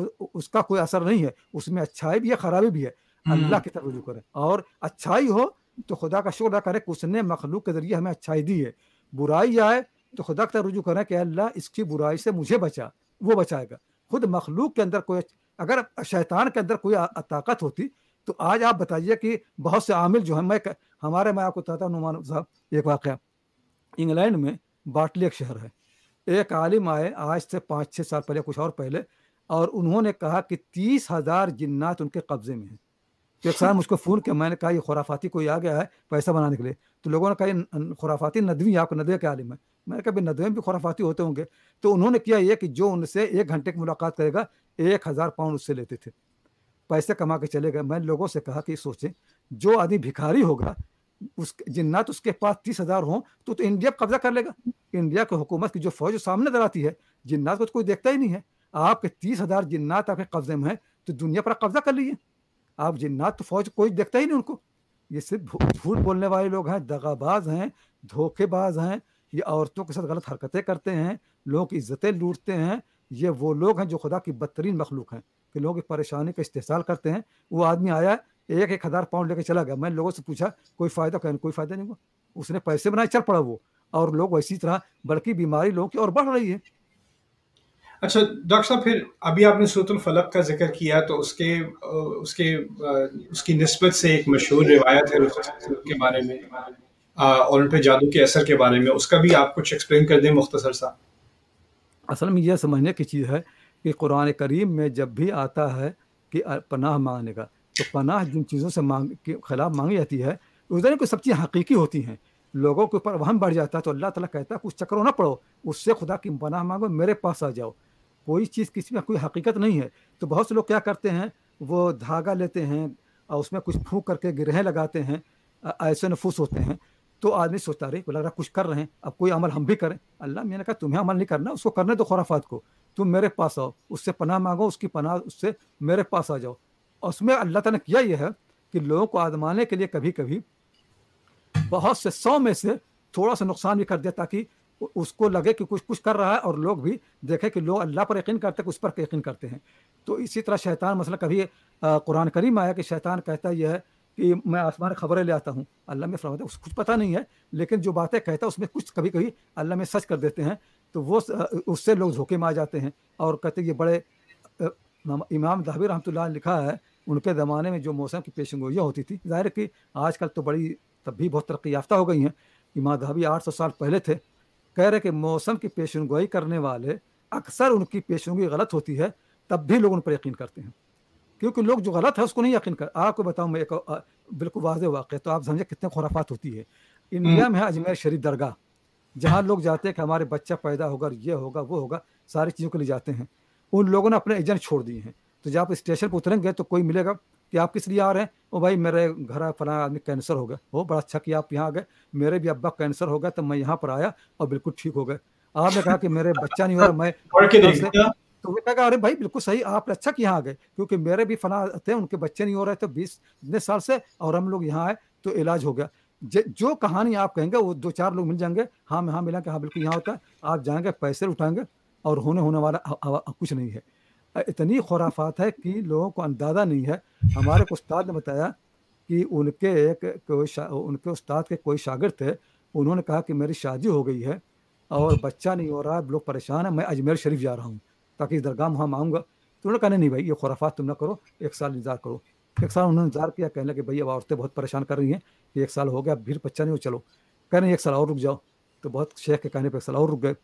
Speaker 3: اس کا کوئی اثر نہیں ہے, اس میں اچھائی بھی ہے خرابی بھی ہے. اللہ کی طرف رجوع کریں, اور اچھائی ہو تو خدا کا شکر ادا کریں کہ اس نے مخلوق کے ذریعے ہمیں اچھائی دی ہے. برائی آئے تو خدا کی طرف رجوع کریں کہ اللہ اس کی برائی سے مجھے بچا, وہ بچائے گا. خود مخلوق کے اندر کوئی, اگر شیطان کے اندر کوئی طاقت ہوتی تو آج آپ بتائیے کہ بہت سے عامل جو ہیں, میں ہمارے میں آپ کو بتاتا ہوں نعمان صاحب ایک واقعہ. انگلینڈ میں باٹلی ایک شہر ہے, ایک عالم آئے آج سے پانچ چھ سال پہلے, کچھ اور پہلے, اور انہوں نے کہا کہ تیس ہزار جنات ان کے قبضے میں ہیں. تو ایک سال مجھ کو فون کیا, میں نے کہا یہ خرافاتی کوئی آ گیا ہے پیسہ بنانے کے لیے. تو لوگوں نے کہا یہ خرافاتی ندوی, آپ کو ندوے کے عالم ہے. میں نے کہا ندوے بھی خرافاتی ہوتے ہوں گے. تو انہوں نے کیا یہ کہ جو ان سے ایک گھنٹے کی ملاقات کرے گا ایک ہزار پاؤنڈ اس سے لیتے تھے, پیسے کما کے چلے گئے. میں لوگوں سے کہا کہ سوچیں جو آدمی بھکاری ہوگا, اس جنات اس کے پاس تیس ہزار ہوں تو تو انڈیا قبضہ کر لے گا. انڈیا کی حکومت کی جو فوج سامنے نظر آتی ہے, جنات کو تو کوئی دیکھتا ہی نہیں ہے. آپ کے تیس ہزار جنات آپ کے قبضے میں ہیں تو دنیا پر قبضہ کر لیجیے. آپ جنات تو فوج کوئی دیکھتا ہی نہیں ان کو. یہ صرف جھوٹ بولنے والے لوگ ہیں, دغا باز ہیں, دھوکے باز ہیں, یہ عورتوں کے ساتھ غلط حرکتیں کرتے ہیں, لوگوں کی عزتیں لوٹتے ہیں. یہ وہ لوگ ہیں جو خدا کی بدترین مخلوق ہیں کہ لوگوں کی پریشانی کا استحصال کرتے ہیں. وہ آدمی آیا ایک ایک ہزار پاؤنڈ لے کے چلا گیا. میں لوگوں سے پوچھا کوئی فائدہ, کہیں کوئی فائدہ نہیں ہوا. اس نے پیسے بنائے, چل پڑا وہ, اور لوگ اسی طرح بلکہ بیماری لوگوں کی اور بڑھ رہی ہے.
Speaker 2: اچھا ڈاکٹر صاحب, پھر ابھی آپ نے سورۃ الفلق کا ذکر کیا, تو اس کے اس کے اس کی نسبت سے ایک مشہور روایت ہے اس کے بارے میں, اور ان پہ جادو کے اثر کے بارے میں, اس کا بھی آپ کچھ ایکسپلین کر دیں مختصر سا.
Speaker 3: اصل میں یہ سمجھنے کی چیز ہے کہ قرآن کریم میں جب بھی آتا ہے کہ پناہ مانگنے کا, تو پناہ جن چیزوں سے مانگ کے خلاف مانگی جاتی ہے ادھر کوئی سب چیزیں حقیقی ہوتی ہیں, لوگوں کے اوپر وہم بڑھ جاتا ہے. تو اللہ تعالیٰ کہتا ہے کہ اس چکروں نہ پڑو, اس سے خدا کی پناہ مانگو, میرے پاس آ جاؤ. کوئی چیز کسی میں کوئی حقیقت نہیں ہے. تو بہت سے لوگ کیا کرتے ہیں, وہ دھاگا لیتے ہیں اور اس میں کچھ پھونک کر کے گرہیں لگاتے ہیں, ایسے نفوس ہوتے ہیں. تو آدمی سوچتا رہے لگ رہا کچھ کر رہے ہیں, اب کوئی عمل ہم بھی کریں. اللہ میں نے کہا تمہیں عمل نہیں کرنا, اس کو کرنے دو خرافات کو, تم میرے پاس آؤ, اس سے پناہ مانگو, اس کی پناہ اس سے میرے پاس آ جاؤ. اور اس میں اللہ تعالیٰ نے کیا یہ ہے کہ لوگوں کو آزمانے کے لیے کبھی کبھی بہت سے سو میں سے تھوڑا سا نقصان بھی کر دیا, تاکہ اس کو لگے کہ کچھ کچھ کر رہا ہے, اور لوگ بھی دیکھیں کہ لوگ اللہ پر یقین کرتے ہیں, اس پر یقین کرتے ہیں. تو اسی طرح شیطان مثلا کبھی قرآن کریم آیا کہ شیطان کہتا یہ ہے کہ میں آسمان خبریں لے آتا ہوں. اللہ میں فرماتا ہے اس کو کچھ پتہ نہیں ہے, لیکن جو باتیں کہتا ہے اس میں کچھ کبھی کبھی اللہ میں سچ کر دیتے ہیں. تو وہ اس سے لوگ دھوکے میں آ جاتے ہیں اور کہتے ہیں یہ بڑے. امام ذہبی رحمۃ اللہ نے لکھا ہے ان کے زمانے میں جو موسم کی پیشن گوئیاں ہوتی تھی، ظاہر ہے کہ آج کل تو بڑی تب بھی بہت ترقی یافتہ ہو گئی ہیں، امام ذہبی آٹھ سو سال پہلے تھے، کہہ رہے کہ موسم کی پیشن گوئی کرنے والے اکثر ان کی پیشن گوئی غلط ہوتی ہے، تب بھی لوگ ان پر یقین کرتے ہیں، کیونکہ لوگ جو غلط ہے اس کو نہیں یقین کر. آپ کو بتاؤں میں ایک بالکل واضح واقعہ، تو آپ سمجھے کتنے خرافات ہوتی ہے. انڈیا میں ہے اجمیر شریف درگاہ، جہاں لوگ جاتے ہیں کہ ہمارے بچہ پیدا ہوگا، یہ ہوگا وہ ہوگا، ساری چیزوں کے لیے جاتے ہیں. ان لوگوں نے اپنے ایجنٹ چھوڑ دیے ہیں، تو جب آپ اسٹیشن پہ اتریں گے تو کوئی ملے گا کہ آپ کس لیے آ رہے ہیں، او بھائی میرے گھر فلاں آدمی کینسر ہو گیا. وہ بڑا اچھا کیا آپ یہاں آ گئے، میرے بھی ابا کینسر ہو گیا تو میں یہاں پر آیا اور بالکل ٹھیک ہو گئے. آپ نے کہا کہ میرے بچہ نہیں ہو رہا، میں
Speaker 2: پڑھ کے
Speaker 3: ڈاکٹر سے،
Speaker 2: دیکھا.
Speaker 3: تو وہ کہا ارے بھائی بالکل صحیح، آپ اچھا کہ یہاں آ گئے، کیونکہ میرے بھی فلاں تھے ان کے بچے نہیں ہو رہے تھے بیس اتنے سال سے، اور ہم لوگ یہاں آئے تو علاج ہو گیا. جو کہانی آپ کہیں گے وہ دو چار لوگ مل جائیں گے، ہاں میں ہاں ملا کہ ہاں بالکل یہاں ہوتا ہے. آپ جائیں گے پیسے اٹھائیں گے اور ہونے ہونے والا کچھ نہیں ہے. اتنی خرافات ہے کہ لوگوں کو اندازہ نہیں ہے. ہمارے کو استاد نے بتایا کہ ان کے ایک کوئی شا... ان کے استاد کے کوئی شاگرد تھے، انہوں نے کہا کہ میری شادی ہو گئی ہے اور بچہ نہیں ہو رہا، لوگ پریشان ہیں، میں اجمیر شریف جا رہا ہوں تاکہ اس درگاہ وہاں آؤں گا. تو انہوں نے کہا نہیں بھائی یہ خرافات تم نہ کرو، ایک سال انتظار کرو. ایک سال انہوں نے انتظار کیا، کہنے لگے بھائی اب عورتیں بہت پریشان کر رہی ہیں کہ ایک سال ہو گیا پھر بچہ نہیں ہو، چلو کہہ رہے ہیں ایک سال اور رک جاؤ. تو بہت شیخ کے کہنے پہ ایک سال اور رک گئے.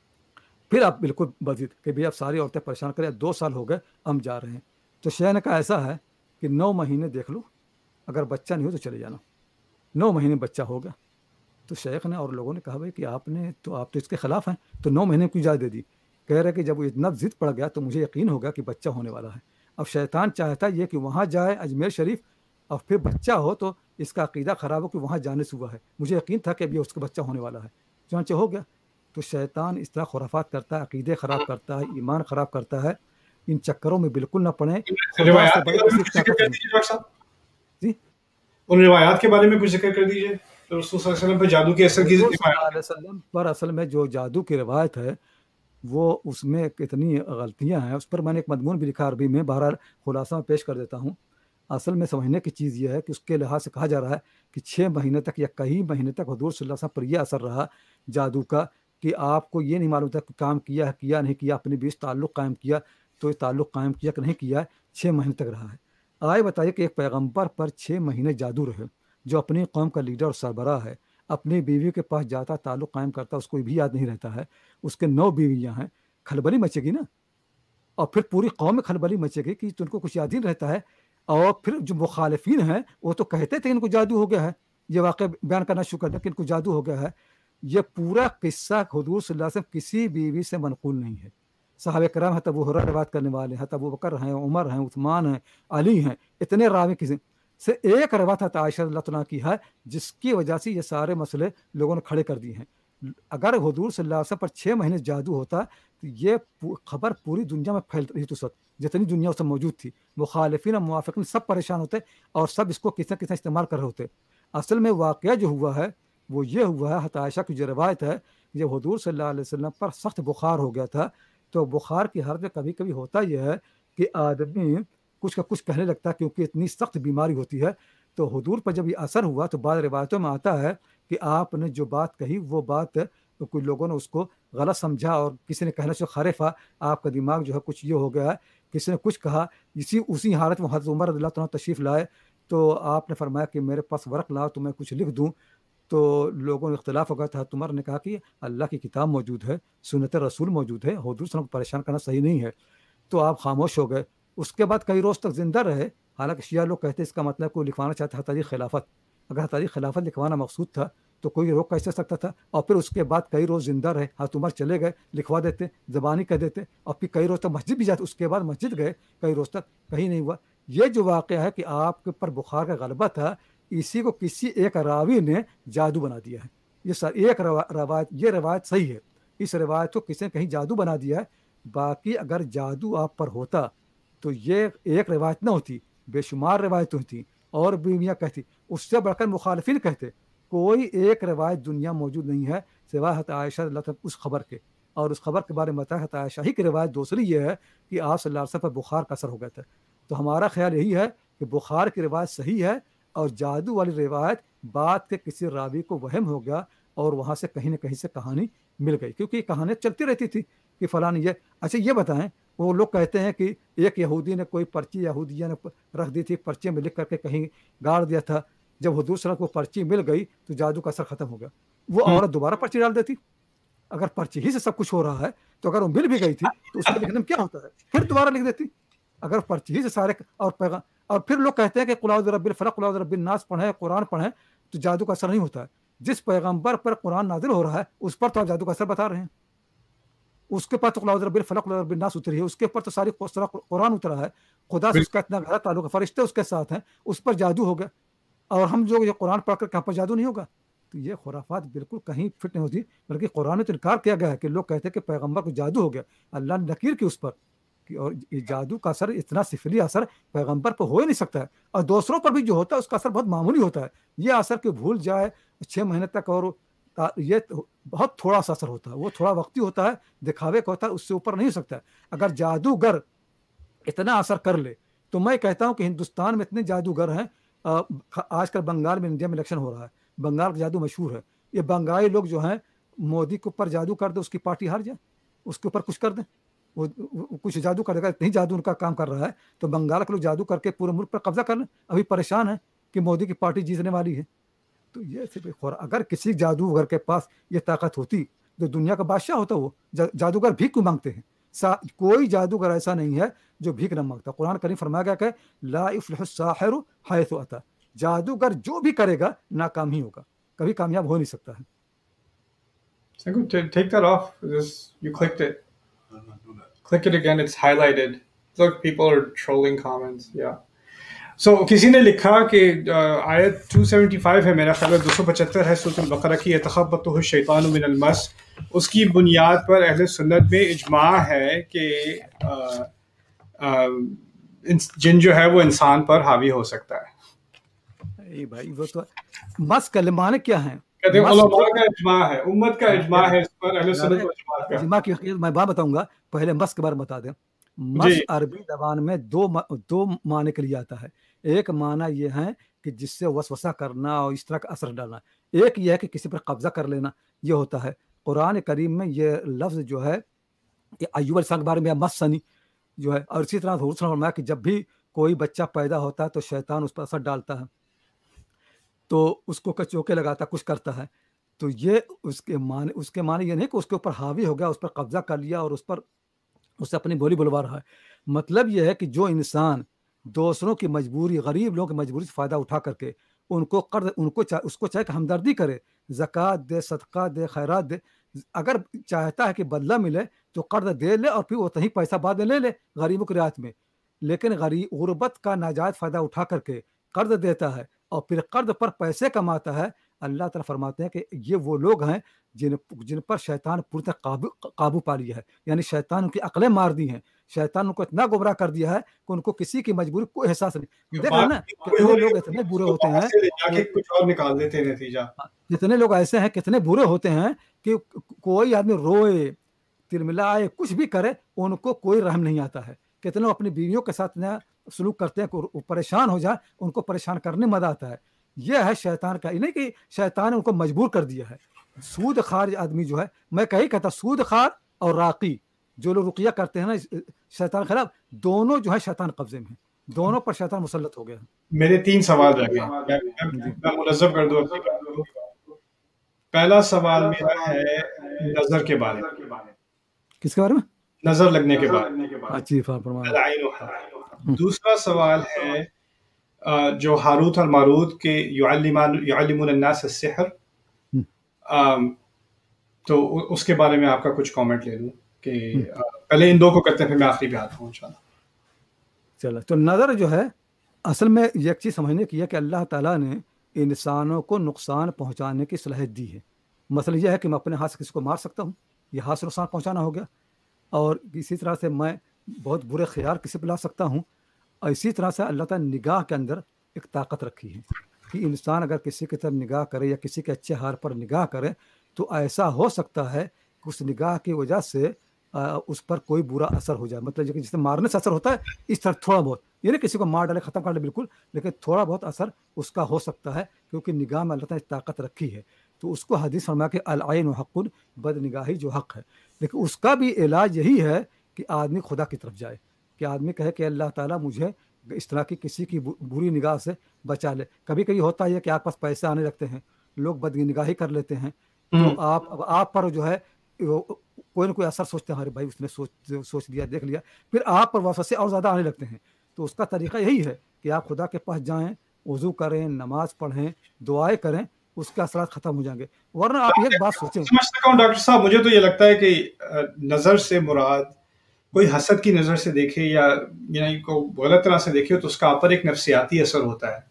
Speaker 3: پھر آپ بالکل بزید کہ بھائی اب ساری عورتیں پریشان کریں، دو سال ہو گئے ہم جا رہے ہیں. تو شیخ نے کہا ایسا ہے کہ نو مہینے دیکھ لو، اگر بچہ نہیں ہو تو چلے جانا. نو مہینے بچہ ہو گیا. تو شیخ نے اور لوگوں نے کہا بھائی کہ آپ نے تو آپ تو اس کے خلاف ہیں، تو نو مہینے کی اجازت دے دی. کہہ رہے کہ جب وہ اتنا ضد پڑ گیا تو مجھے یقین ہو گیا کہ بچہ ہونے والا ہے. اب شیطان چاہتا یہ کہ وہاں جائے اجمیر شریف اور پھر بچہ ہو تو اس کا عقیدہ خراب ہو کہ وہاں جانے سے ہوا ہے. مجھے یقین تھا کہ ابھی اس کا بچہ ہونے والا ہے، چنانچہ ہو گیا. تو شیطان اس طرح خرافات کرتا ہے، عقیدے خراب کرتا ہے، ایمان خراب کرتا ہے. ان چکروں میں بالکل نہ پڑیں. خدا سے
Speaker 2: روایات کے
Speaker 3: بڑی
Speaker 2: بارے میں
Speaker 3: کسی
Speaker 2: کچھ ذکر
Speaker 3: طاقت
Speaker 2: کر
Speaker 3: نہیں.
Speaker 2: دیجیے ڈاکٹر صاحب.
Speaker 3: جی
Speaker 2: ان روایات کے بارے میں کچھ ذکر کر دیجیے. رسول صلی اللہ علیہ وسلم پہ جادو کے اثر کی
Speaker 3: حضور صلی اللہ
Speaker 2: روایات.
Speaker 3: علیہ وسلم پر اصل میں جو جادو کی روایت ہے وہ اس میں کتنی غلطیاں ہیں، اس پر میں نے ایک مضمون بھی لکھا عربی میں، بہرحال خلاصہ میں پیش کر دیتا ہوں. اصل میں سمجھنے کی چیز یہ ہے کہ اس کے لحاظ سے کہا جا رہا ہے کہ چھ مہینے تک یا کئی مہینے تک حضور صلی اللہ علیہ وسلم پر یہ اثر رہا جادو کا کہ آپ کو یہ نہیں معلوم تھا کہ کام کیا ہے کیا نہیں کیا، اپنے بیچ تعلق قائم کیا تو یہ تعلق قائم کیا کہ نہیں کیا ہے، چھ مہینے تک رہا ہے. آئے بتائیے کہ ایک پیغمبر پر چھ مہینے جادو رہے، جو اپنی قوم کا لیڈر اور سربراہ ہے، اپنی بیوی کے پاس جاتا تعلق قائم کرتا، اس کو بھی یاد نہیں رہتا ہے، اس کے نو بیویاں ہیں، کھلبلی مچے گی نا، اور پھر پوری قوم میں کھلبلی مچے گی کہ تم کو کچھ یاد ہی نہیں رہتا ہے. اور پھر جو مخالفین ہیں وہ تو کہتے تھے ان کو جادو ہو گیا ہے. یہ واقعہ بیان کرنا شروع کر دیا کہ ان کو جادو ہو گیا ہے. یہ پورا قصہ حضور صلی اللہ علیہ وسلم کسی بیوی سے منقول نہیں ہے. صحابہ کرام حضرت ابو ہریرہ روایت کرنے والے ہیں، حضرت ابو بکر ہیں، عمر ہیں، عثمان ہیں، علی ہیں، اتنے راوی کسی سے ایک روایت حضرت عائشہ رضی اللہ عنہا کی ہے جس کی وجہ سے یہ سارے مسئلے لوگوں نے کھڑے کر دیے ہیں. اگر حضور صلی اللہ علیہ وسلم پر چھ مہینے جادو ہوتا تو یہ خبر پوری دنیا میں پھیل رہی تھی، اس وقت جتنی دنیا اس میں موجود تھی، مخالفین اور موافقین سب پریشان ہوتے اور سب اس کو کس نہ کس استعمال کر رہے ہوتے. اصل میں واقعہ جو ہوا ہے وہ یہ ہوا ہے، حضرت عائشہ کی جو روایت ہے، جب حضور صلی اللہ علیہ وسلم پر سخت بخار ہو گیا تھا، تو بخار کی حالت میں کبھی کبھی ہوتا یہ ہے کہ آدمی کچھ کا کچھ کہنے لگتا ہے کیونکہ اتنی سخت بیماری ہوتی ہے. تو حضور پر جب یہ اثر ہوا تو بعض روایتوں میں آتا ہے کہ آپ نے جو بات کہی وہ بات کچھ لوگوں نے اس کو غلط سمجھا، اور کسی نے کہنا چاہا خریفہ آپ کا دماغ جو ہے کچھ یہ ہو گیا ہے، کسی نے کچھ کہا. اسی اسی حالت میں حضرت عمر رضی اللہ عنہ تشریف لائے تو آپ نے فرمایا کہ میرے پاس ورق لاؤ تو میں کچھ لکھ دوں. تو لوگوں نے اختلاف ہو گیا تھا. حضرت عمر نے کہا کہ اللہ کی کتاب موجود ہے، سنت رسول موجود ہے، حضور صلی اللہ علیہ وسلم کو پریشان کرنا صحیح نہیں ہے. تو آپ خاموش ہو گئے. اس کے بعد کئی روز تک زندہ رہے. حالانکہ شیعہ لوگ کہتے ہیں اس کا مطلب کوئی لکھوانا چاہتا ہے تاریخ خلافت. اگر تاریخ خلافت لکھوانا مقصود تھا تو کوئی روک کیسے سکتا تھا؟ اور پھر اس کے بعد کئی روز زندہ رہے. حضرت عمر چلے گئے، لکھوا دیتے، زبانی کہہ دیتے، اور پھر کئی روز تک مسجد بھی جاتے. اس کے بعد مسجد گئے، کئی روز تک کہیں نہیں ہوا. یہ جو واقعہ ہے کہ آپ کے پر بخار کا غلبہ تھا، اسی کو کسی ایک راوی نے جادو بنا دیا ہے. یہ سر ایک روایت یہ روایت صحیح ہے. اس روایت کو کسی نے کہیں جادو بنا دیا ہے. باقی اگر جادو آپ پر ہوتا تو یہ ایک روایت نہ ہوتی، بے شمار روایتیں ہوتی اور بیویاں کہتی، اس سے بڑھ کر مخالفین کہتے. کوئی ایک روایت دنیا موجود نہیں ہے سوائے حضرت عائشہ رضی اللہ عنہا اس خبر کے. اور اس خبر کے بارے میں بتایا حضرت عائشہ ہی کی روایت دوسری یہ ہے کہ آپ صلی اللہ علیہ وسلم پر بخار کا اثر ہو گیا تھا. تو ہمارا خیال یہی ہے کہ بخار کی روایت صحیح ہے، اور جادو والی روایت بات کے کسی راوی کو وہم ہو گیا اور وہاں سے کہیں نہ کہیں سے کہانی مل گئی، کیونکہ یہ کہانیاں چلتی رہتی تھی کہ فلاں یہ. اچھا یہ بتائیں وہ لوگ کہتے ہیں کہ ایک یہودی نے کوئی پرچی یہودیہ نے رکھ دی تھی، پرچے میں لکھ کر کے کہیں گاڑ دیا تھا، جب حضور صلی اللہ علیہ وسلم کو پرچی مل گئی تو جادو کا اثر ختم ہو گیا. وہ عورت دوبارہ پرچی ڈال دیتی. اگر پرچی ہی سے سب کچھ ہو رہا ہے تو اگر وہ مل بھی گئی تھی تو اس کے لکھنے میں کیا ہوتا ہے، پھر دوبارہ لکھ دیتی. اگر پرچی ہی سے سارے اور پیغام، اور پھر لوگ کہتے ہیں کہ قل اعوذ برب الفلق قل اعوذ برب الناس پڑھیں، قرآن پڑھیں تو جادو کا اثر نہیں ہوتا ہے. جس پیغمبر پر قرآن نازل ہو رہا ہے اس پر تو آپ جادو کا اثر بتا رہے ہیں. اس کے پاس تو قل اعوذ برب الفلق قل اعوذ برب الناس اتری ہے، اس کے اوپر تو ساری قرآن اترا ہے. خدا سے اس کا اتنا گہرا تعلق ہے، فرشتے اس کے ساتھ ہیں، اس پر جادو ہو گیا. اور ہم جو یہ قرآن پڑھ کر کہاں پر جادو نہیں ہوگا؟ تو یہ خرافات بالکل کہیں فٹ نہیں ہوتی. بلکہ قرآن میں تو انکار کیا گیا ہے کہ لوگ کہتے ہیں کہ پیغمبر کو جادو ہو گیا. اللہ نے نکیر کی اس پر کہ اور یہ جادو کا اثر اتنا سفلی اثر پیغمبر پر ہو ہی نہیں سکتا ہے، اور دوسروں پر بھی جو ہوتا ہے اس کا اثر بہت معمولی ہوتا ہے. یہ اثر کہ بھول جائے چھ مہینے تک، اور یہ بہت تھوڑا سا اثر ہوتا ہے، وہ تھوڑا وقتی ہوتا ہے، دکھاوے کا ہوتا ہے، اس سے اوپر نہیں ہو سکتا ہے. اگر جادوگر اتنا اثر کر لے تو میں کہتا ہوں کہ ہندوستان میں اتنے جادوگر ہیں. آج کل بنگال میں انڈیا میں الیکشن ہو رہا ہے، بنگال کا جادو مشہور ہے. یہ بنگالی لوگ جو ہیں مودی کے اوپر جادو کر دیں، اس کی پارٹی ہار جائے، اس کے اوپر کچھ کر دیں، وہ کچھ جادو کرے گا. نہیں جادو ان کا کام کر رہا ہے تو بنگال کے لوگ جادو کر کے پورے ملک پر قبضہ کر لیں. ابھی پریشان ہیں کہ مودی کی پارٹی جیتنے والی ہے. تو یہ صرف اگر کسی جادوگر کے پاس یہ طاقت ہوتی تو دنیا کا بادشاہ ہوتا. وہ جادوگر بھیک کیوں مانگتے ہیں؟ کوئی جادوگر ایسا نہیں ہے جو بھیک نہ مانگتا. قرآن کریم فرمایا گیا کہ لا یفلح الساحر حیث اتی، جادوگر جو بھی کرے گا ناکام ہی ہوگا، کبھی کامیاب ہو نہیں سکتا ہے.
Speaker 2: Take that off. Just, you clicked it. Click it again. It's highlighted. Look, people are trolling comments. Yeah. So کسی نے لکھا کہ آیت دو سو پچہتر ہے، میرا خیال ہے دو سو پچہتر ہے سورۃ البقرہ کی، یتخبطہ الشیطان من المس. اس کی بنیاد پر اہل سنت میں اجماع ہے کہ جن جو ہے وہ انسان پر حاوی ہو سکتا ہے.
Speaker 3: اے بھائی وہ تو مس کا معنی کیا ہے؟
Speaker 2: کہتے ہیں علماء کا اجماع ہے، امت کا اجماع ہے اس پر، اہل سنت و جماعت کا
Speaker 3: اجماع کی حقیقت میں بات بتاؤں گا. پہلے مس کے بارے میں بتا دیں. مس عربی زبان میں دو دو معنی کے لیے آتا ہے. ایک معنی یہ ہے کہ جس سے وسوسہ کرنا اور اس طرح کا اثر ڈالنا. ایک یہ ہے کہ کسی پر قبضہ کر لینا، یہ ہوتا ہے. قرآن کریم میں یہ لفظ جو ہے ایوب علیہ السلام کے بارے میں مسنی جو ہے، اور اسی طرح حضور صلی اللہ علیہ وسلم کہ جب بھی کوئی بچہ پیدا ہوتا ہے تو شیطان اس پر اثر ڈالتا ہے، تو اس کو کچوکے لگاتا، کچھ کرتا ہے. تو یہ اس کے معنی اس کے معنی یہ نہیں کہ اس کے اوپر حاوی ہو گیا، اس پر قبضہ کر لیا اور اس پر اس سے اپنی بولی بلوا رہا ہے. مطلب یہ ہے کہ جو انسان دوسروں کی مجبوری، غریب لوگوں کی مجبوری سے فائدہ اٹھا کر کے ان کو قرض ان کو چاہ, اس کو چاہے کہ ہمدردی کرے، زکوٰۃ دے، صدقہ دے، خیرات دے. اگر چاہتا ہے کہ بدلہ ملے تو قرض دے لے اور پھر وہ تہیں پیسہ بعد میں لے لے غریبوں کی رعایت میں. لیکن غریب غربت کا ناجائز فائدہ اٹھا کر کے قرض دیتا ہے اور پھر قرض پر پیسے کماتا ہے. اللہ تعالیٰ فرماتے ہیں کہ یہ وہ لوگ ہیں جن جن پر شیطان پوری طرح قابو قابو پا لیا ہے. یعنی شیطان ان کی عقلیں مار دی ہیں، شیطان ان کو اتنا گمراہ کر دیا ہے کہ ان کو کسی کی مجبوری کوئی احساس نہیں. دیکھا نا کتنے لوگ اتنے برے ہوتے ہیں،
Speaker 2: کچھ اور نکال دیتے ہیں نتیجہ.
Speaker 3: کتنے لوگ ایسے ہیں، کتنے برے ہوتے ہیں کہ کوئی آدمی روئے، تلملائے، کچھ بھی کرے ان کو کوئی رحم نہیں آتا ہے. کتنے لوگ اپنی بیویوں کے ساتھ نیا سلوک کرتے ہیں کہ پریشان ہو جائے، ان کو پریشان کرنے میں مزہ آتا ہے. یہ ہے شیطان کا، نہیں کہ شیطان نے ان کو مجبور کر دیا ہے. سود خار آدمی جو ہے، میں کہیں کہتا سود خار اور راقی جو لوگ رقیہ کرتے ہیں نا شیطان کے خلاف، دونوں جو ہے شیطان قبضے میں ہیں، دونوں پر شیطان مسلط ہو گیا.
Speaker 2: میرے تین سوال رہ گئے، میں منظم کر دوں. پہلا سوال میرا ہے نظر کے بارے میں.
Speaker 3: کس کے بارے میں؟
Speaker 2: نظر لگنے کے بارے میں.
Speaker 3: اچھی فرمایا.
Speaker 2: دوسرا سوال ہے جو ہاروت اور ماروت کے یعلمون الناس السحر، تو اس کے بارے میں آپ کا کچھ کامنٹ لے لوں کہ پہلے ان دو کو کرتے ہیں پھر میں آخری پہ آتا ہوں انشاءاللہ.
Speaker 3: چلو، تو نظر جو ہے اصل میں ایک چیز سمجھنے کی ہے کہ اللہ تعالیٰ نے انسانوں کو نقصان پہنچانے کی صلاحیت دی ہے. مسئلہ یہ ہے کہ میں اپنے ہاتھ سے کسی کو مار سکتا ہوں، یہ ہاتھ سے نقصان پہنچانا ہو گیا. اور اسی طرح سے میں بہت برے خیال کسی پہ لا سکتا ہوں. اور اسی طرح سے اللہ تعالیٰ نے نگاہ کے اندر ایک طاقت رکھی ہے کہ انسان اگر کسی کی طرف نگاہ کرے یا کسی کے اچھے حال پر نگاہ کرے تو ایسا ہو سکتا ہے کہ اس نگاہ کی وجہ سے اس پر کوئی برا اثر ہو جائے. مطلب جس سے مارنے سے اثر ہوتا ہے اس طرح تھوڑا بہت، یہ نہیں کسی کو مار ڈالے ختم کر لے بالکل، لیکن تھوڑا بہت اثر اس کا ہو سکتا ہے کیونکہ نگاہ میں اللہ تعالیٰ نے طاقت رکھی ہے. تو اس کو حدیث فرمایا کہ العین حق، بد نگاہی جو حق ہے. لیکن اس کا بھی علاج یہی ہے کہ آدمی خدا کی طرف جائے, کہ آدمی کہے کہ اللہ تعالیٰ مجھے اس طرح کی کسی کی بری نگاہ سے بچا لے. کبھی کبھی ہوتا ہے کہ آپ پاس پیسے آنے لگتے ہیں, لوگ بد نگاہی کر لیتے ہیں, تو آپ آپ پر جو ہے کوئی نہ کوئی اثر سوچتے ہیں, ہمارے بھائی اس نے سوچ سوچ لیا, دیکھ لیا, پھر آپ پر وسوسے اور زیادہ آنے لگتے ہیں. تو اس کا طریقہ یہی ہے کہ آپ خدا کے پاس جائیں, وضو کریں, نماز پڑھیں, دعائیں کریں, اس کے اثرات ختم ہو جائیں گے. ورنہ آپ ایک بات سوچیں.
Speaker 2: سمجھ سکتا ہوں ڈاکٹر صاحب, مجھے تو یہ لگتا ہے کہ نظر سے مراد کوئی حسد کی نظر سے دیکھے یا یعنی کو غلط طرح سے دیکھے تو اس کا آپ پر ایک نفسیاتی اثر ہوتا ہے.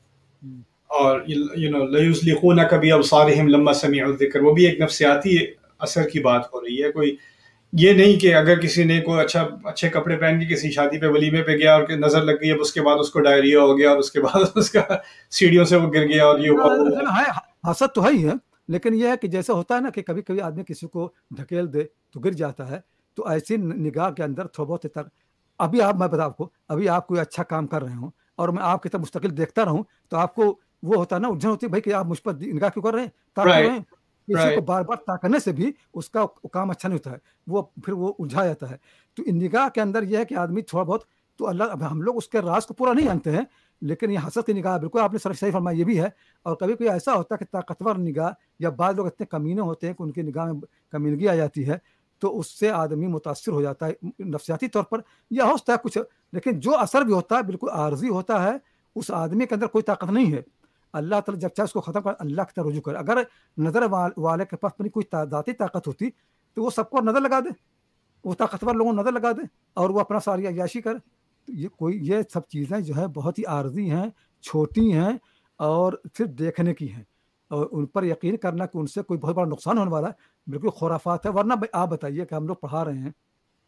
Speaker 2: اور یو نو لیزلقونک بابصارہم لما سمعوا الذکر, وہ بھی ایک نفسیاتی اثر کی بات ہو رہی ہے. کوئی یہ نہیں کہ اگر کسی نے کوئی اچھا اچھے کپڑے پہن کے کسی شادی پہ ولیمے پہ گیا اور نظر لگ گئی, اب اس کے بعد اس کو ڈائریا ہو گیا اور اس کے بعد اس کا سیڑھیوں سے وہ گر گیا اور یہ ہوا.
Speaker 3: حسد تو ہے ہی ہے, لیکن یہ ہے کہ جیسے ہوتا ہے نا کہ کبھی کبھی آدمی کسی کو ڈھکیل دے تو گر جاتا ہے, تو ایسی نگاہ کے اندر تھوڑا بہت تک ابھی آپ میں بتا آپ کو ابھی آپ کوئی اچھا کام کر رہے ہوں اور میں آپ کی طرف مستقل دیکھتا رہوں تو آپ کو وہ ہوتا ہے نا الجھن ہوتی ہے بھائی کہ آپ مجھ پر نگاہ کیوں کر رہے ہیں, تاکہ کسی کو بار بار تاکنے سے بھی اس کا کام اچھا نہیں ہوتا ہے, وہ پھر وہ الجھا جاتا ہے. تو ان نگاہ کے اندر یہ ہے کہ آدمی تھوڑا بہت تو اللہ, اب ہم لوگ اس کے راز کو پورا نہیں جانتے ہیں, لیکن یہ حسد کی نگاہ بالکل آپ نے سر صحیح فرمایا, یہ بھی ہے. اور کبھی کوئی ایسا ہوتا ہے کہ طاقتور نگاہ یا بعض لوگ اتنے کمینے ہوتے ہیں کہ ان کی نگاہ میں کمینگی آ جاتی ہے, تو اس سے آدمی متاثر ہو جاتا ہے نفسیاتی طور پر, یا ہوتا ہے کچھ, لیکن جو اثر بھی ہوتا ہے بالکل عارضی ہوتا ہے. اس آدمی کے اندر کوئی طاقت نہیں ہے. اللہ تعالیٰ جب چاہے اس کو ختم کر, اللہ کی طرف رجوع کرے. اگر نظر والے کے پاس اپنی کوئی ذاتی طاقت ہوتی تو وہ سب کو نظر لگا دے, وہ طاقتور لوگوں کو نظر لگا دے اور وہ اپنا ساری عیاشی کرے. تو یہ کوئی یہ سب چیزیں جو ہے بہت ہی عارضی ہیں, چھوٹی ہیں اور صرف دیکھنے کی ہیں, اور ان پر یقین کرنا کہ ان سے کوئی بہت بڑا نقصان ہونے والا ہے بالکل خرافات ہے. ورنہ آپ بتائیے کہ ہم لوگ پڑھا رہے ہیں,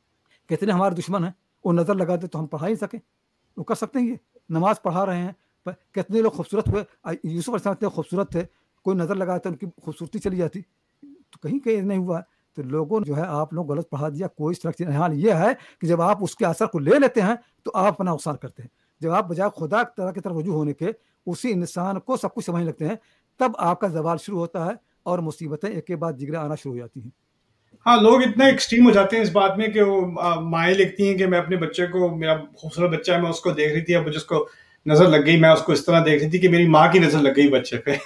Speaker 3: کتنے ہمارے دشمن ہیں, وہ نظر لگا دے تو ہم پڑھا ہی سکیں, وہ کر سکتے ہیں. یہ نماز پڑھا رہے ہیں, کتنے لوگ خوبصورت ہوئے, یوسف علیہ السلام اتنے خوبصورت تھے, کوئی نظر لگاتا ان کی خوبصورتی چلی جاتی, تو کہیں کہیں نہیں ہوا. تو لوگوں جو ہے آپ لوگ غلط پڑھا دیا, کوئی اس طرح کی. حال یہ ہے کہ جب آپ اس کے اثر کو لے لیتے ہیں تو آپ اپنا نقصان کرتے ہیں. جب آپ بجائے خدا تعالیٰ کی طرف رجوع ہونے کے اسی انسان کو سب کچھ سمجھنے لگتے ہیں, تب آپ کا زوال شروع ہوتا ہے اور مصیبتیں ایک کے بعد دیگرے آنا شروع ہو جاتی ہیں.
Speaker 2: ہاں, لوگ اتنا ایکسٹریم ہو جاتے ہیں اس بات میں کہ وہ مائیں لکھتی ہیں کہ میں اپنے بچے کو, میرا خوبصورت بچہ ہے, میں اس کو دیکھ رہی تھی, اب مجھے اس کو نظر لگ گئی, میں اس کو اس طرح دیکھ رہی تھی کہ میری ماں کی نظر لگ گئی بچے پہ.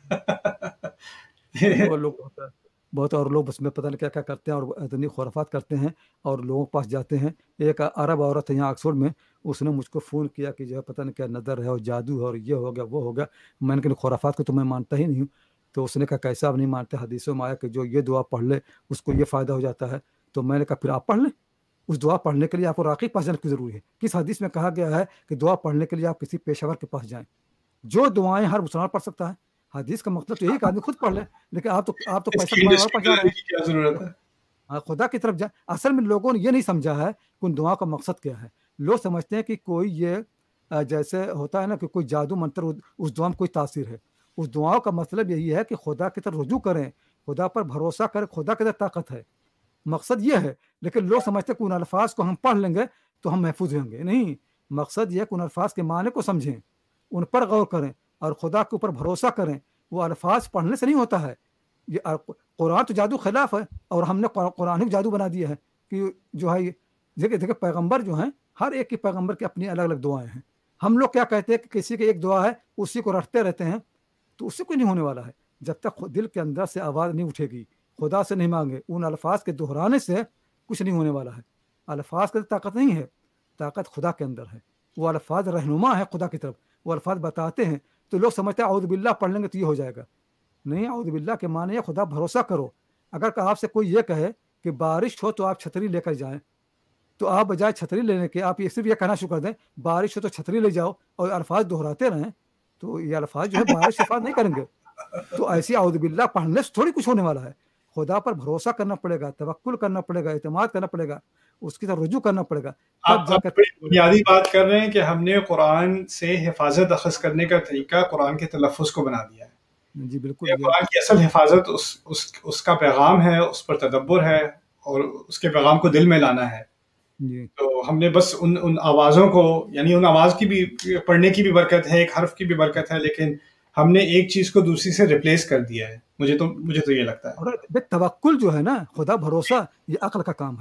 Speaker 3: وہ لوگ ہوتا ہے بہت, اور لوگ بس میں پتہ نہیں کیا کیا کرتے ہیں اور اتنی خرافات کرتے ہیں اور لوگوں کے پاس جاتے ہیں. ایک عرب عورت ہے یہاں آکسفورڈ میں, اس نے مجھ کو فون کیا کہ جو ہے پتہ نہیں کیا نظر ہے اور جادو ہے اور یہ ہو گیا وہ ہو گیا. میں نے کہا خرافات کو تو میں مانتا ہی نہیں ہوں. تو اس نے کہا کیسا آپ نہیں مانتے, حدیثوں میں آیا کہ جو یہ دعا پڑھ لے اس کو یہ فائدہ ہو جاتا ہے. تو میں نے کہا پھر آپ پڑھ لیں. اس دعا پڑھنے کے لیے آپ کو راقی پاس جانے کی ضروری ہے. کس حدیث میں کہا گیا ہے کہ دعا پڑھنے کے لیے آپ کسی پیشہ ور کے پاس جائیں؟ جو دعائیں ہر مسلمان پڑھ سکتا ہے. حدیث کا مطلب تو یہی کہ آدمی خود پڑھ لے, لیکن آپ تو آپ تو پیسہ کمانے والوں پاس جا رہے ہیں.
Speaker 2: کیا ضرورت ہے,
Speaker 3: ہاں خدا کی طرف جائیں. اصل میں لوگوں نے یہ نہیں سمجھا ہے کہ ان دعا کا مقصد کیا ہے. لوگ سمجھتے ہیں کہ کوئی یہ جیسے ہوتا ہے نا کہ کوئی جادو منتر اس دعا میں کوئی تاثیر ہے. اس دعاؤں کا مطلب یہی ہے کہ خدا کی طرف رجوع کریں, خدا پر بھروسہ کریں, خدا کی طرف طاقت ہے. مقصد یہ ہے. لیکن لوگ سمجھتے ہیں کہ ان الفاظ کو ہم پڑھ لیں گے تو ہم محفوظ ہوں گے. نہیں, مقصد یہ ہے کہ ان الفاظ کے معنی کو سمجھیں, ان پر غور کریں اور خدا کے اوپر بھروسہ کریں. وہ الفاظ پڑھنے سے نہیں ہوتا ہے. یہ قرآن تو جادو خلاف ہے, اور ہم نے قرآن ہی جادو بنا دیا ہے کہ جو ہے دیکھیں دیکھیں پیغمبر جو ہیں, ہر ایک کی پیغمبر کی اپنی الگ الگ دعائیں ہیں. ہم لوگ کیا کہتے ہیں کہ کسی کی ایک دعا ہے اسی کو رٹتے رہتے ہیں, تو اس سے کوئی نہیں ہونے والا ہے. جب تک دل کے اندر سے آواز نہیں اٹھے گی, خدا سے نہیں مانگے, ان الفاظ کے دہرانے سے کچھ نہیں ہونے والا ہے. الفاظ کی طاقت نہیں ہے, طاقت خدا کے اندر ہے. وہ الفاظ رہنما ہے خدا کی طرف, وہ الفاظ بتاتے ہیں. تو لوگ سمجھتے ہیں اعوذ باللہ پڑھ لیں گے تو یہ ہو جائے گا. نہیں, اعوذ باللہ کے معنی ہے خدا بھروسہ کرو. اگر آپ سے کوئی یہ کہے کہ بارش ہو تو آپ چھتری لے کر جائیں, تو آپ بجائے چھتری لینے کے آپ یہ صرف یہ کہنا شروع کر دیں بارش ہو تو چھتری لے جاؤ, اور الفاظ دہراتے رہیں, تو یہ الفاظ جو ہے بارش سے نہیں کریں گے. تو ایسی اعوذ باللہ پڑھنے سے تھوڑی کچھ ہونے والا ہے. خدا پر بھروسہ کرنا پڑے گا, توکل کرنا پڑے گا, اعتماد کرنا پڑے گا, اس کی طرف رجوع کرنا پڑے گا.
Speaker 2: آپ بنیادی بات کر رہے ہیں کہ ہم نے قرآن سے حفاظت اخذ کرنے کا طریقہ قرآن کے تلفظ کو بنا دیا ہے.
Speaker 3: جی بالکل,
Speaker 2: قرآن کی اصل حفاظت اس اس اس کا پیغام ہے, اس پر تدبر ہے, اور اس کے پیغام کو دل میں لانا ہے.
Speaker 3: جی
Speaker 2: تو ہم نے بس ان ان آوازوں کو, یعنی ان آواز کی بھی پڑھنے کی بھی برکت ہے, ایک حرف کی بھی برکت ہے, لیکن ہم نے ایک چیز کو دوسری سے ریپلیس کر دیا ہے. مجھے تو مجھے تو یہ لگتا ہے.
Speaker 3: اور توکل جو ہے نا, خدا بھروسہ, یہ عقل کا کام ہے.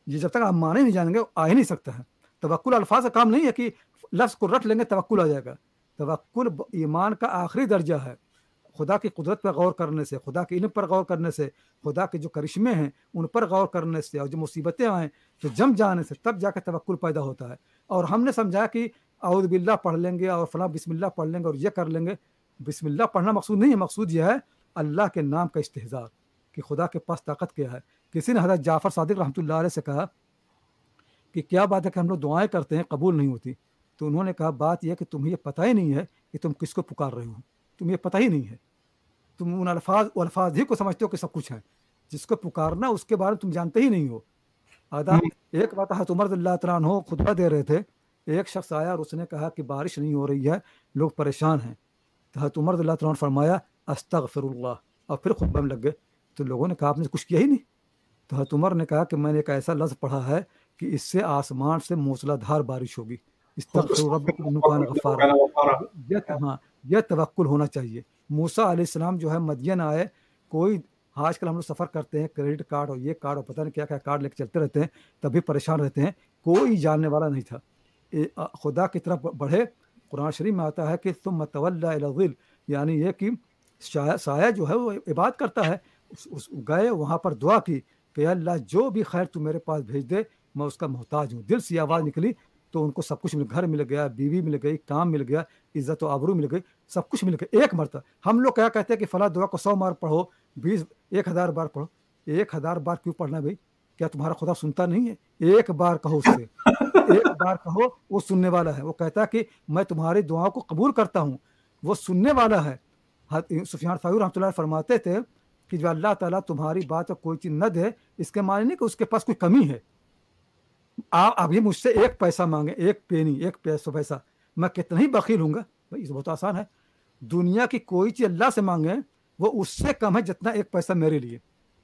Speaker 3: یہ جب تک آپ مانے نہیں جانیں گے آ ہی نہیں سکتا ہے. توکل الفاظ کا کام نہیں ہے کہ لفظ کو رٹ لیں گے توکل آ جائے گا. توکل ایمان کا آخری درجہ ہے. خدا کی قدرت پر غور کرنے سے، خدا کے علم پر غور کرنے سے، خدا کے جو کرشمے ہیں ان پر غور کرنے سے، اور جو مصیبتیں آئیں تو جم جانے سے، تب جا کے توکل پیدا ہوتا ہے. اور ہم نے سمجھا کہ اعوذ باللہ پڑھ لیں گے اور فلاں بسم اللہ پڑھ لیں گے اور یہ کر لیں گے. بسم اللہ پڑھنا مقصود نہیں ہے، مقصود یہ ہے اللہ کے نام کا استحضار کہ خدا کے پاس طاقت کیا ہے. کسی نے حضرت جعفر صادق رحمۃ اللہ علیہ سے کہا کہ کیا بات ہے کہ ہم لوگ دعائیں کرتے ہیں قبول نہیں ہوتی. تو انہوں نے کہا بات یہ کہ تمہیں یہ پتہ ہی نہیں ہے کہ تم کس کو پکار رہے ہو. تمہیں یہ پتہ ہی نہیں ہے. تم ان الفاظ الفاظ ہی کو سمجھتے ہو کہ سب کچھ ہے. جس کو پکارنا اس کے بارے میں تم جانتے ہی نہیں ہو. آدھا ایک بات حضرت عمر رضی اللہ تعالیٰ عنہ خطبہ دے رہے تھے. ایک شخص آیا اور اس نے کہا کہ بارش نہیں ہو رہی ہے، لوگ پریشان ہیں. تو حضرت عمر رضی اللہ تعالیٰ عنہ نے فرمایا استغفر اللہ، اور پھر خطبہ میں لگ گئے. تو لوگوں نے کہا آپ نے کچھ کیا ہی نہیں. تو حضرت عمر نے کہا کہ میں نے ایک ایسا لفظ پڑھا ہے کہ اس سے آسمان سے موسلا دھار بارش ہوگی. استغفر ربکم انہ کان غفارا. یہ ہاں یہ توکل ہونا چاہیے. موسیٰ علیہ السلام جو ہے مدین آئے. کوئی آج کل ہم لوگ سفر کرتے ہیں کریڈٹ کارڈ اور یہ کارڈ اور پتہ نہیں کیا کیا کارڈ لے کے چلتے رہتے ہیں، تب بھی پریشان رہتے ہیں. کوئی جاننے والا نہیں تھا. خدا کی طرف بڑھے. قرآن شریف میں آتا ہے کہ ثم تولی الی الظل، یعنی یہ کہ سایہ جو ہے وہ عبادت کرتا ہے. اس, اس گئے وہاں پر دعا کی کہ اللہ جو بھی خیر تو میرے پاس بھیج دے، میں اس کا محتاج ہوں. دل سے آواز نکلی تو ان کو سب کچھ مل، گھر مل گیا، بیوی مل گئی، کام مل گیا، عزت و آبرو مل گئی، سب کچھ مل گیا ایک مرتبہ. ہم لوگ کیا کہتے ہیں کہ فلاں دعا کو سو بار پڑھو، بیس ایک ہزار بار پڑھو. ایک ہزار بار کیوں پڑھنا بھائی؟ کیا تمہارا خدا سنتا نہیں ہے؟ ایک بار کہو اس سے، ایک بار کہو، وہ سننے والا ہے. وہ کہتا ہے کہ میں تمہاری دعاؤں کو قبول کرتا ہوں، وہ سننے والا ہے. سفیان ثوری رحمۃ اللہ فرماتے تھے کہ جو اللہ تعالیٰ تمہاری بات پر کوئی چیز نہ دے، اس کے معنی نہیں کہ اس کے پاس کوئی کمی ہے. آپ ابھی مجھ سے ایک پیسہ مانگے، ایک پینی، ایک پیسہ پیسہ، میں کتنا ہی بخیل ہوں گا. بھائی یہ بہت آسان ہے. دنیا کی کوئی چیز اللہ سے مانگے وہ اس سے کم ہے جتنا ایک پیسہ میرے لیے.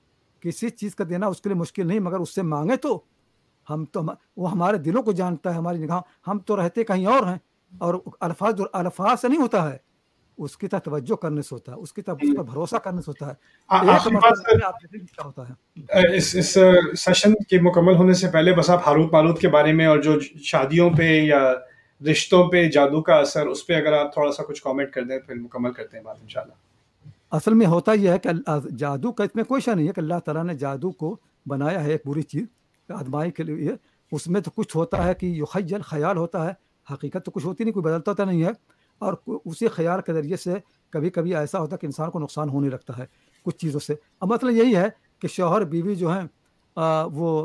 Speaker 3: کسی چیز کا دینا اس کے لیے مشکل نہیں، مگر اس سے مانگے تو ہم تو وہ ہمارے دلوں کو جانتا ہے، ہماری نگاہ. ہم تو رہتے کہیں اور ہیں، اور الفاظ الفاظ سے نہیں ہوتا ہے، اس کی طرف توجہ کرنے سے ہوتا ہے، اس کی طرف اس پر بھروسہ کرنے سے ہوتا ہے. ایک مسئلہ آپ دیکھیں کیا ہوتا ہے.
Speaker 2: اس اس سیشن کے مکمل ہونے سے پہلے بس آپ ہاروت ماروت کے بارے میں اور جو شادیوں پہ یا رشتوں پہ جادو کا اثر، اس پہ اگر آپ تھوڑا سا کچھ کامنٹ کر دیں پھر مکمل کرتے ہیں بات انشاءاللہ.
Speaker 3: اصل میں ہوتا یہ ہے کہ جادو کا اس میں کوئی شک نہیں ہے کہ اللہ تعالیٰ نے جادو کو بنایا ہے ایک بری چیز آزمائی کے لیے. اس میں تو کچھ ہوتا ہے کہ یخیل، خیال ہوتا ہے، حقیقت تو کچھ ہوتی نہیں، کوئی بدلتا ہوتا نہیں ہے. اور اسی خیال کے ذریعے سے کبھی کبھی ایسا ہوتا ہے کہ انسان کو نقصان ہونے لگتا ہے کچھ چیزوں سے. اب مطلب یہی ہے کہ شوہر بیوی جو ہیں وہ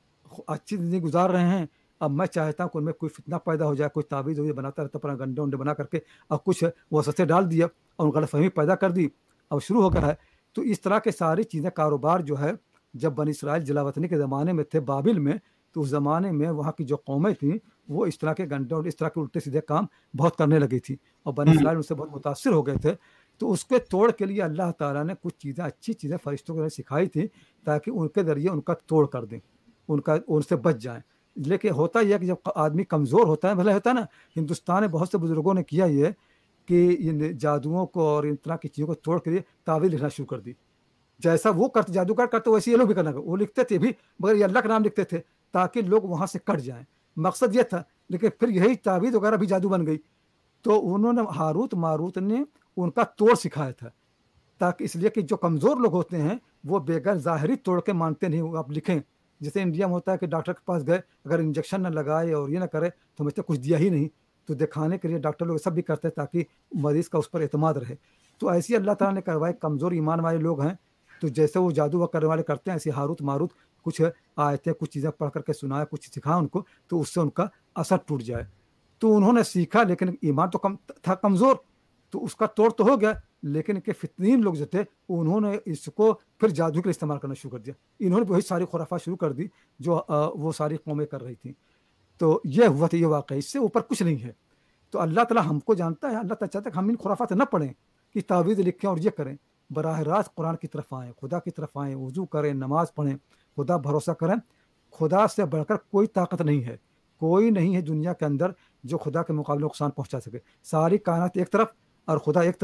Speaker 3: اچھی زندگی گزار رہے ہیں. اب میں چاہتا ہوں کہ ان میں کوئی فتنہ پیدا ہو جائے، کوئی تعویذ ہوئی بناتا رہتا اپنا گنڈے ونڈے بنا کر کے، اور کچھ وہ سستے ڈال دیا اور غلط فہمی پیدا کر دی، اب شروع ہو گیا ہے. تو اس طرح کے ساری چیزیں کاروبار جو ہے، جب بنی اسرائیل جلاوطنی کے زمانے میں تھے بابل میں، تو اس زمانے میں وہاں کی جو قومیں تھیں وہ اس طرح کے گنڈے اور اس طرح کے الٹے سیدھے کام بہت کرنے لگی تھی، اور بنی اسرائیل ان سے بہت متاثر ہو گئے تھے. تو اس کے توڑ کے لیے اللہ تعالیٰ نے کچھ چیزیں، اچھی چیزیں فرشتوں کو سکھائی تھی تاکہ ان کے ذریعے ان کا توڑ کر دیں، ان کا ان سے بچ جائیں. لیکن ہوتا یہ ہے کہ جب آدمی کمزور ہوتا ہے، بھلا ہوتا ہے نا، ہندوستان میں بہت سے بزرگوں نے کیا یہ کہ ان جادوؤں کو اور ان طرح کی چیزوں کو توڑ کے لیے تعویذ لکھنا شروع کر دی. جیسا وہ کرتے جادوگر کرتے ویسے یہ لوگ بھی کرنا، وہ لکھتے تھے بھی مگر یہ اللہ کا نام لکھتے تھے تاکہ لوگ وہاں سے کٹ جائیں. مقصد یہ تھا. لیکن پھر یہی تعویذ وغیرہ بھی جادو بن گئی. تو انہوں نے ہاروت ماروت نے ان کا توڑ سکھایا تھا، تاکہ اس لیے کہ جو کمزور لوگ ہوتے ہیں وہ بغیر ظاہری توڑ کے مانتے نہیں. آپ لکھیں جیسے انڈیا میں ہوتا ہے کہ ڈاکٹر کے پاس گئے، اگر انجیکشن نہ لگائے اور یہ نہ کرے تو مجھے کچھ دیا ہی نہیں، تو دکھانے کے لیے ڈاکٹر لوگ سب بھی کرتے ہیں تاکہ مریض کا اس پر اعتماد رہے. تو ایسی اللہ تعالیٰ نے کروائے. کمزور ایمان والے لوگ ہیں تو جیسے وہ جادو کرنے والے کرتے ہیں، ایسے ہاروت ماروت کچھ آیتیں کچھ چیزیں پڑھ کر کے سنایا، کچھ سکھا ان کو، تو اس سے ان کا اثر ٹوٹ جائے. تو انہوں نے سیکھا، لیکن ایمان تو کم تھا، کمزور، تو اس کا توڑ تو ہو گیا. لیکن ان کے فتنین لوگ جو تھے انہوں نے اس کو پھر جادو کے لیے استعمال کرنا شروع کر دیا. انہوں نے وہی ساری خرافات شروع کر دی جو وہ ساری قومیں کر رہی تھیں. تو یہ ہوا تھا، یہ واقعہ، اس سے اوپر کچھ نہیں ہے. تو اللہ تعالیٰ ہم کو جانتا ہے. اللہ تعالیٰ چاہتا ہے کہ ہم ان خرافات نہ پڑھیں کہ تعویذ لکھیں اور یہ کریں. براہ راست قرآن کی طرف آئیں، خدا کی طرف آئیں، وضو کریں، نماز پڑھیں، خدا بھروسہ کریں. خدا سے بڑھ کر کوئی طاقت نہیں ہے، کوئی نہیں ہے دنیا کے اندر جو خدا کے مقابلے نقصان پہنچا سکے. ساری کائنات ایک طرف اور خدا ایک طرف،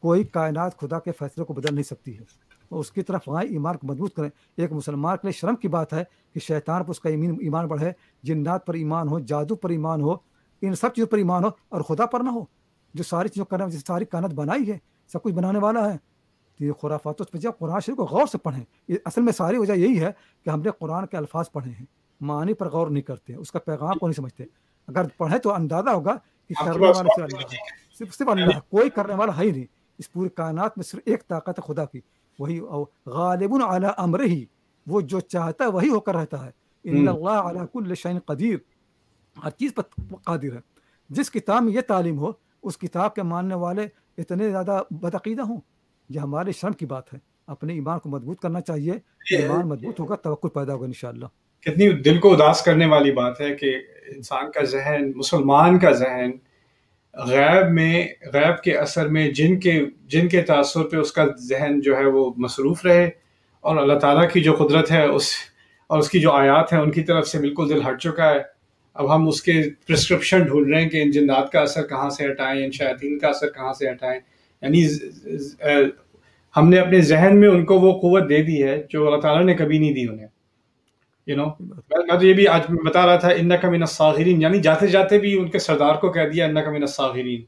Speaker 3: کوئی کائنات خدا کے فیصلے کو بدل نہیں سکتی ہے. اور اس کی طرف آئیں, ایمان کو مضبوط کریں. ایک مسلمان کے لیے شرم کی بات ہے کہ شیطان پر اس کا ایمان بڑھے, جنات پر ایمان ہو, جادو پر ایمان ہو, ان سب چیزوں پر ایمان ہو, اور خدا پر نہ ہو جو ساری چیزوں کرنے جس ساری کائنات بنائی ہے, سب کچھ بنانے والا ہے. تو یہ خرافات اس پہ قرآن شریف کو غور سے پڑھیں. اصل میں ساری وجہ یہی ہے کہ ہم نے قرآن کے الفاظ پڑھے ہیں, معنی پر غور نہیں کرتے, اس کا پیغام کو نہیں سمجھتے. اگر پڑھیں تو اندازہ ہوگا کہ کرنے والا صرف اللہ ہے, صرف صرف اللہ, کوئی کرنے والا ہے ہی نہیں. اس پوری کائنات میں صرف ایک طاقت ہے خدا کی, وہی غالب علی امرہ, وہ جو چاہتا ہے وہی ہو کر رہتا ہے. ان اللہ علی کل شیء قدیر, ہر چیز پر قادر ہے. جس کتاب میں یہ تعلیم ہو اس کتاب کے ماننے والے اتنے زیادہ بدعقیدہ ہوں, یہ ہمارے شرم کی بات ہے. اپنے ایمان کو مضبوط کرنا چاہیے, ایمان مضبوط ہوگا توکل پیدا ہوگا انشاءاللہ.
Speaker 2: کتنی دل کو اداس کرنے والی بات ہے کہ انسان کا ذہن, مسلمان کا ذہن غیب میں, غیب کے اثر میں, جن کے جن کے تاثر پہ اس کا ذہن جو ہے وہ مصروف رہے, اور اللہ تعالیٰ کی جو قدرت ہے اس اور اس کی جو آیات ہیں ان کی طرف سے بالکل دل ہٹ چکا ہے. اب ہم اس کے پرسکرپشن ڈھونڈ رہے ہیں کہ ان جنات کا اثر کہاں سے ہٹائیں, ان شیاطین کا اثر کہاں سے ہٹائیں. یعنی ہم نے اپنے ذہن میں ان کو وہ قوت دے دی ہے جو اللہ تعالیٰ نے کبھی نہیں دی انہیں. یو نو میں تو یہ بھی آج بتا رہا تھا, انک من الصاغرین, یعنی جاتے جاتے بھی ان کے سردار کو کہہ دیا انک من الصاغرین,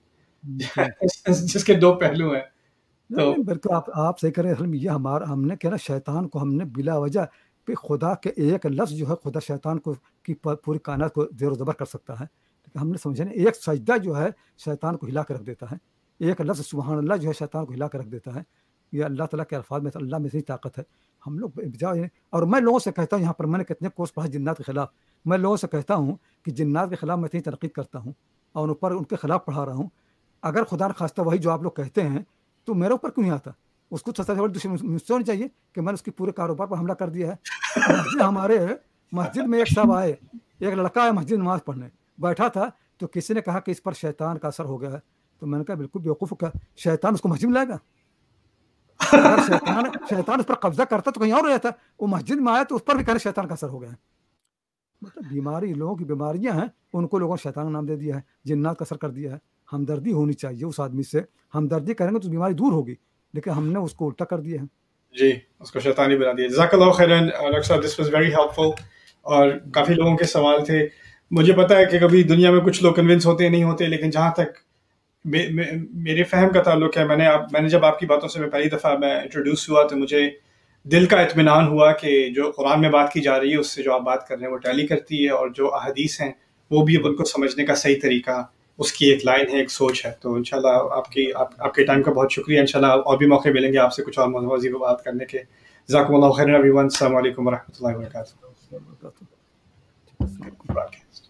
Speaker 2: جس کے دو پہلو ہیں.
Speaker 3: تو بالکل آپ آپ صحیح کریں. یہ ہمارا ہم نے کہا نا, شیطان کو ہم نے بلا وجہ پہ خدا کے ایک لفظ جو ہے خدا شیطان کو کی پوری کائنات کو زیر و زبر کر سکتا ہے. لیکن ہم نے سمجھا نہیں, ایک سجدہ جو ہے شیطان کو ہلا کر رکھ دیتا ہے, ایک لفظ سبحان اللہ جو ہے شیطان کو ہلا کر رکھ دیتا ہے. یہ اللہ تعالیٰ کے الفاظ میں اللہ میں سے طاقت ہے. ہم لوگ اور میں لوگوں سے کہتا ہوں, یہاں پر میں نے کتنے کورس پڑھا جنات کے خلاف, میں لوگوں سے کہتا ہوں کہ جنات کے خلاف میں اتنی تنقید کرتا ہوں اور ان اوپر ان کے خلاف پڑھا رہا ہوں. اگر خدا نخواستہ وہی جو آپ لوگ کہتے ہیں تو میرے اوپر کیوں نہیں آتا؟ اس کو سب سے بڑی دشمنی مجھ سے ہونی چاہیے کہ میں نے اس کی پورے کاروبار پر حملہ کر دیا ہے. مسجد ہمارے مسجد میں ایک صاحب آئے, ایک لڑکا ہے مسجد نماز پڑھنے بیٹھا تھا, تو کسی نے کہا کہ اس پر شیطان کا اثر ہو گیا ہے. تو میں نے کہا بالکل بیوقوف کا, شیطان اس کو مسجد میں لائے گا؟ اگر شیطان شیطان اس پر قبضہ کرتا تو کہیں اور رہتا, وہ مسجد میں آیا تو اس پر بھی کہنا شیطان کا اثر ہو گیا ہے. مطلب بیماری, لوگوں کی بیماریاں ہیں, ان کو لوگوں نے شیطان کا نام دے دیا ہے, جنات کا اثر کر دیا ہے. ہمدردی ہونی چاہیے اس آدمی سے, ہمدردی کریں گے تو بیماری دور ہوگی, لیکن ہم نے اس کو الٹا کر دیا ہے.
Speaker 2: جی, اس کو شیطانی بنا دیا. جزاک اللہ خیرن ڈاکٹر صاحب, this was very helpful. اور کافی لوگوں کے سوال تھے. مجھے پتا ہے کہ کبھی دنیا میں کچھ لوگ کنونس ہوتے نہیں ہوتے, لیکن جہاں تک میرے فہم کا تعلق ہے, میں نے میں نے جب آپ کی باتوں سے میں پہلی دفعہ میں انٹروڈیوس ہوا تو مجھے دل کا اطمینان ہوا کہ جو قرآن میں بات کی جا رہی ہے اس سے جو آپ بات کر رہے ہیں وہ ٹیلی کرتی ہے, اور جو احادیث ہیں وہ بھی اب ان کو سمجھنے کا صحیح طریقہ, اس کی ایک لائن ہے, ایک سوچ ہے. تو انشاءاللہ آپ کی آپ آپ کے ٹائم کا بہت شکریہ. انشاءاللہ اور بھی موقع ملیں گے آپ سے کچھ اور موضوع پہ بات کرنے کے. جزاکم اللہ خیرا ایوری ون. السلام علیکم ورحمۃ اللہ وبرکاتہ.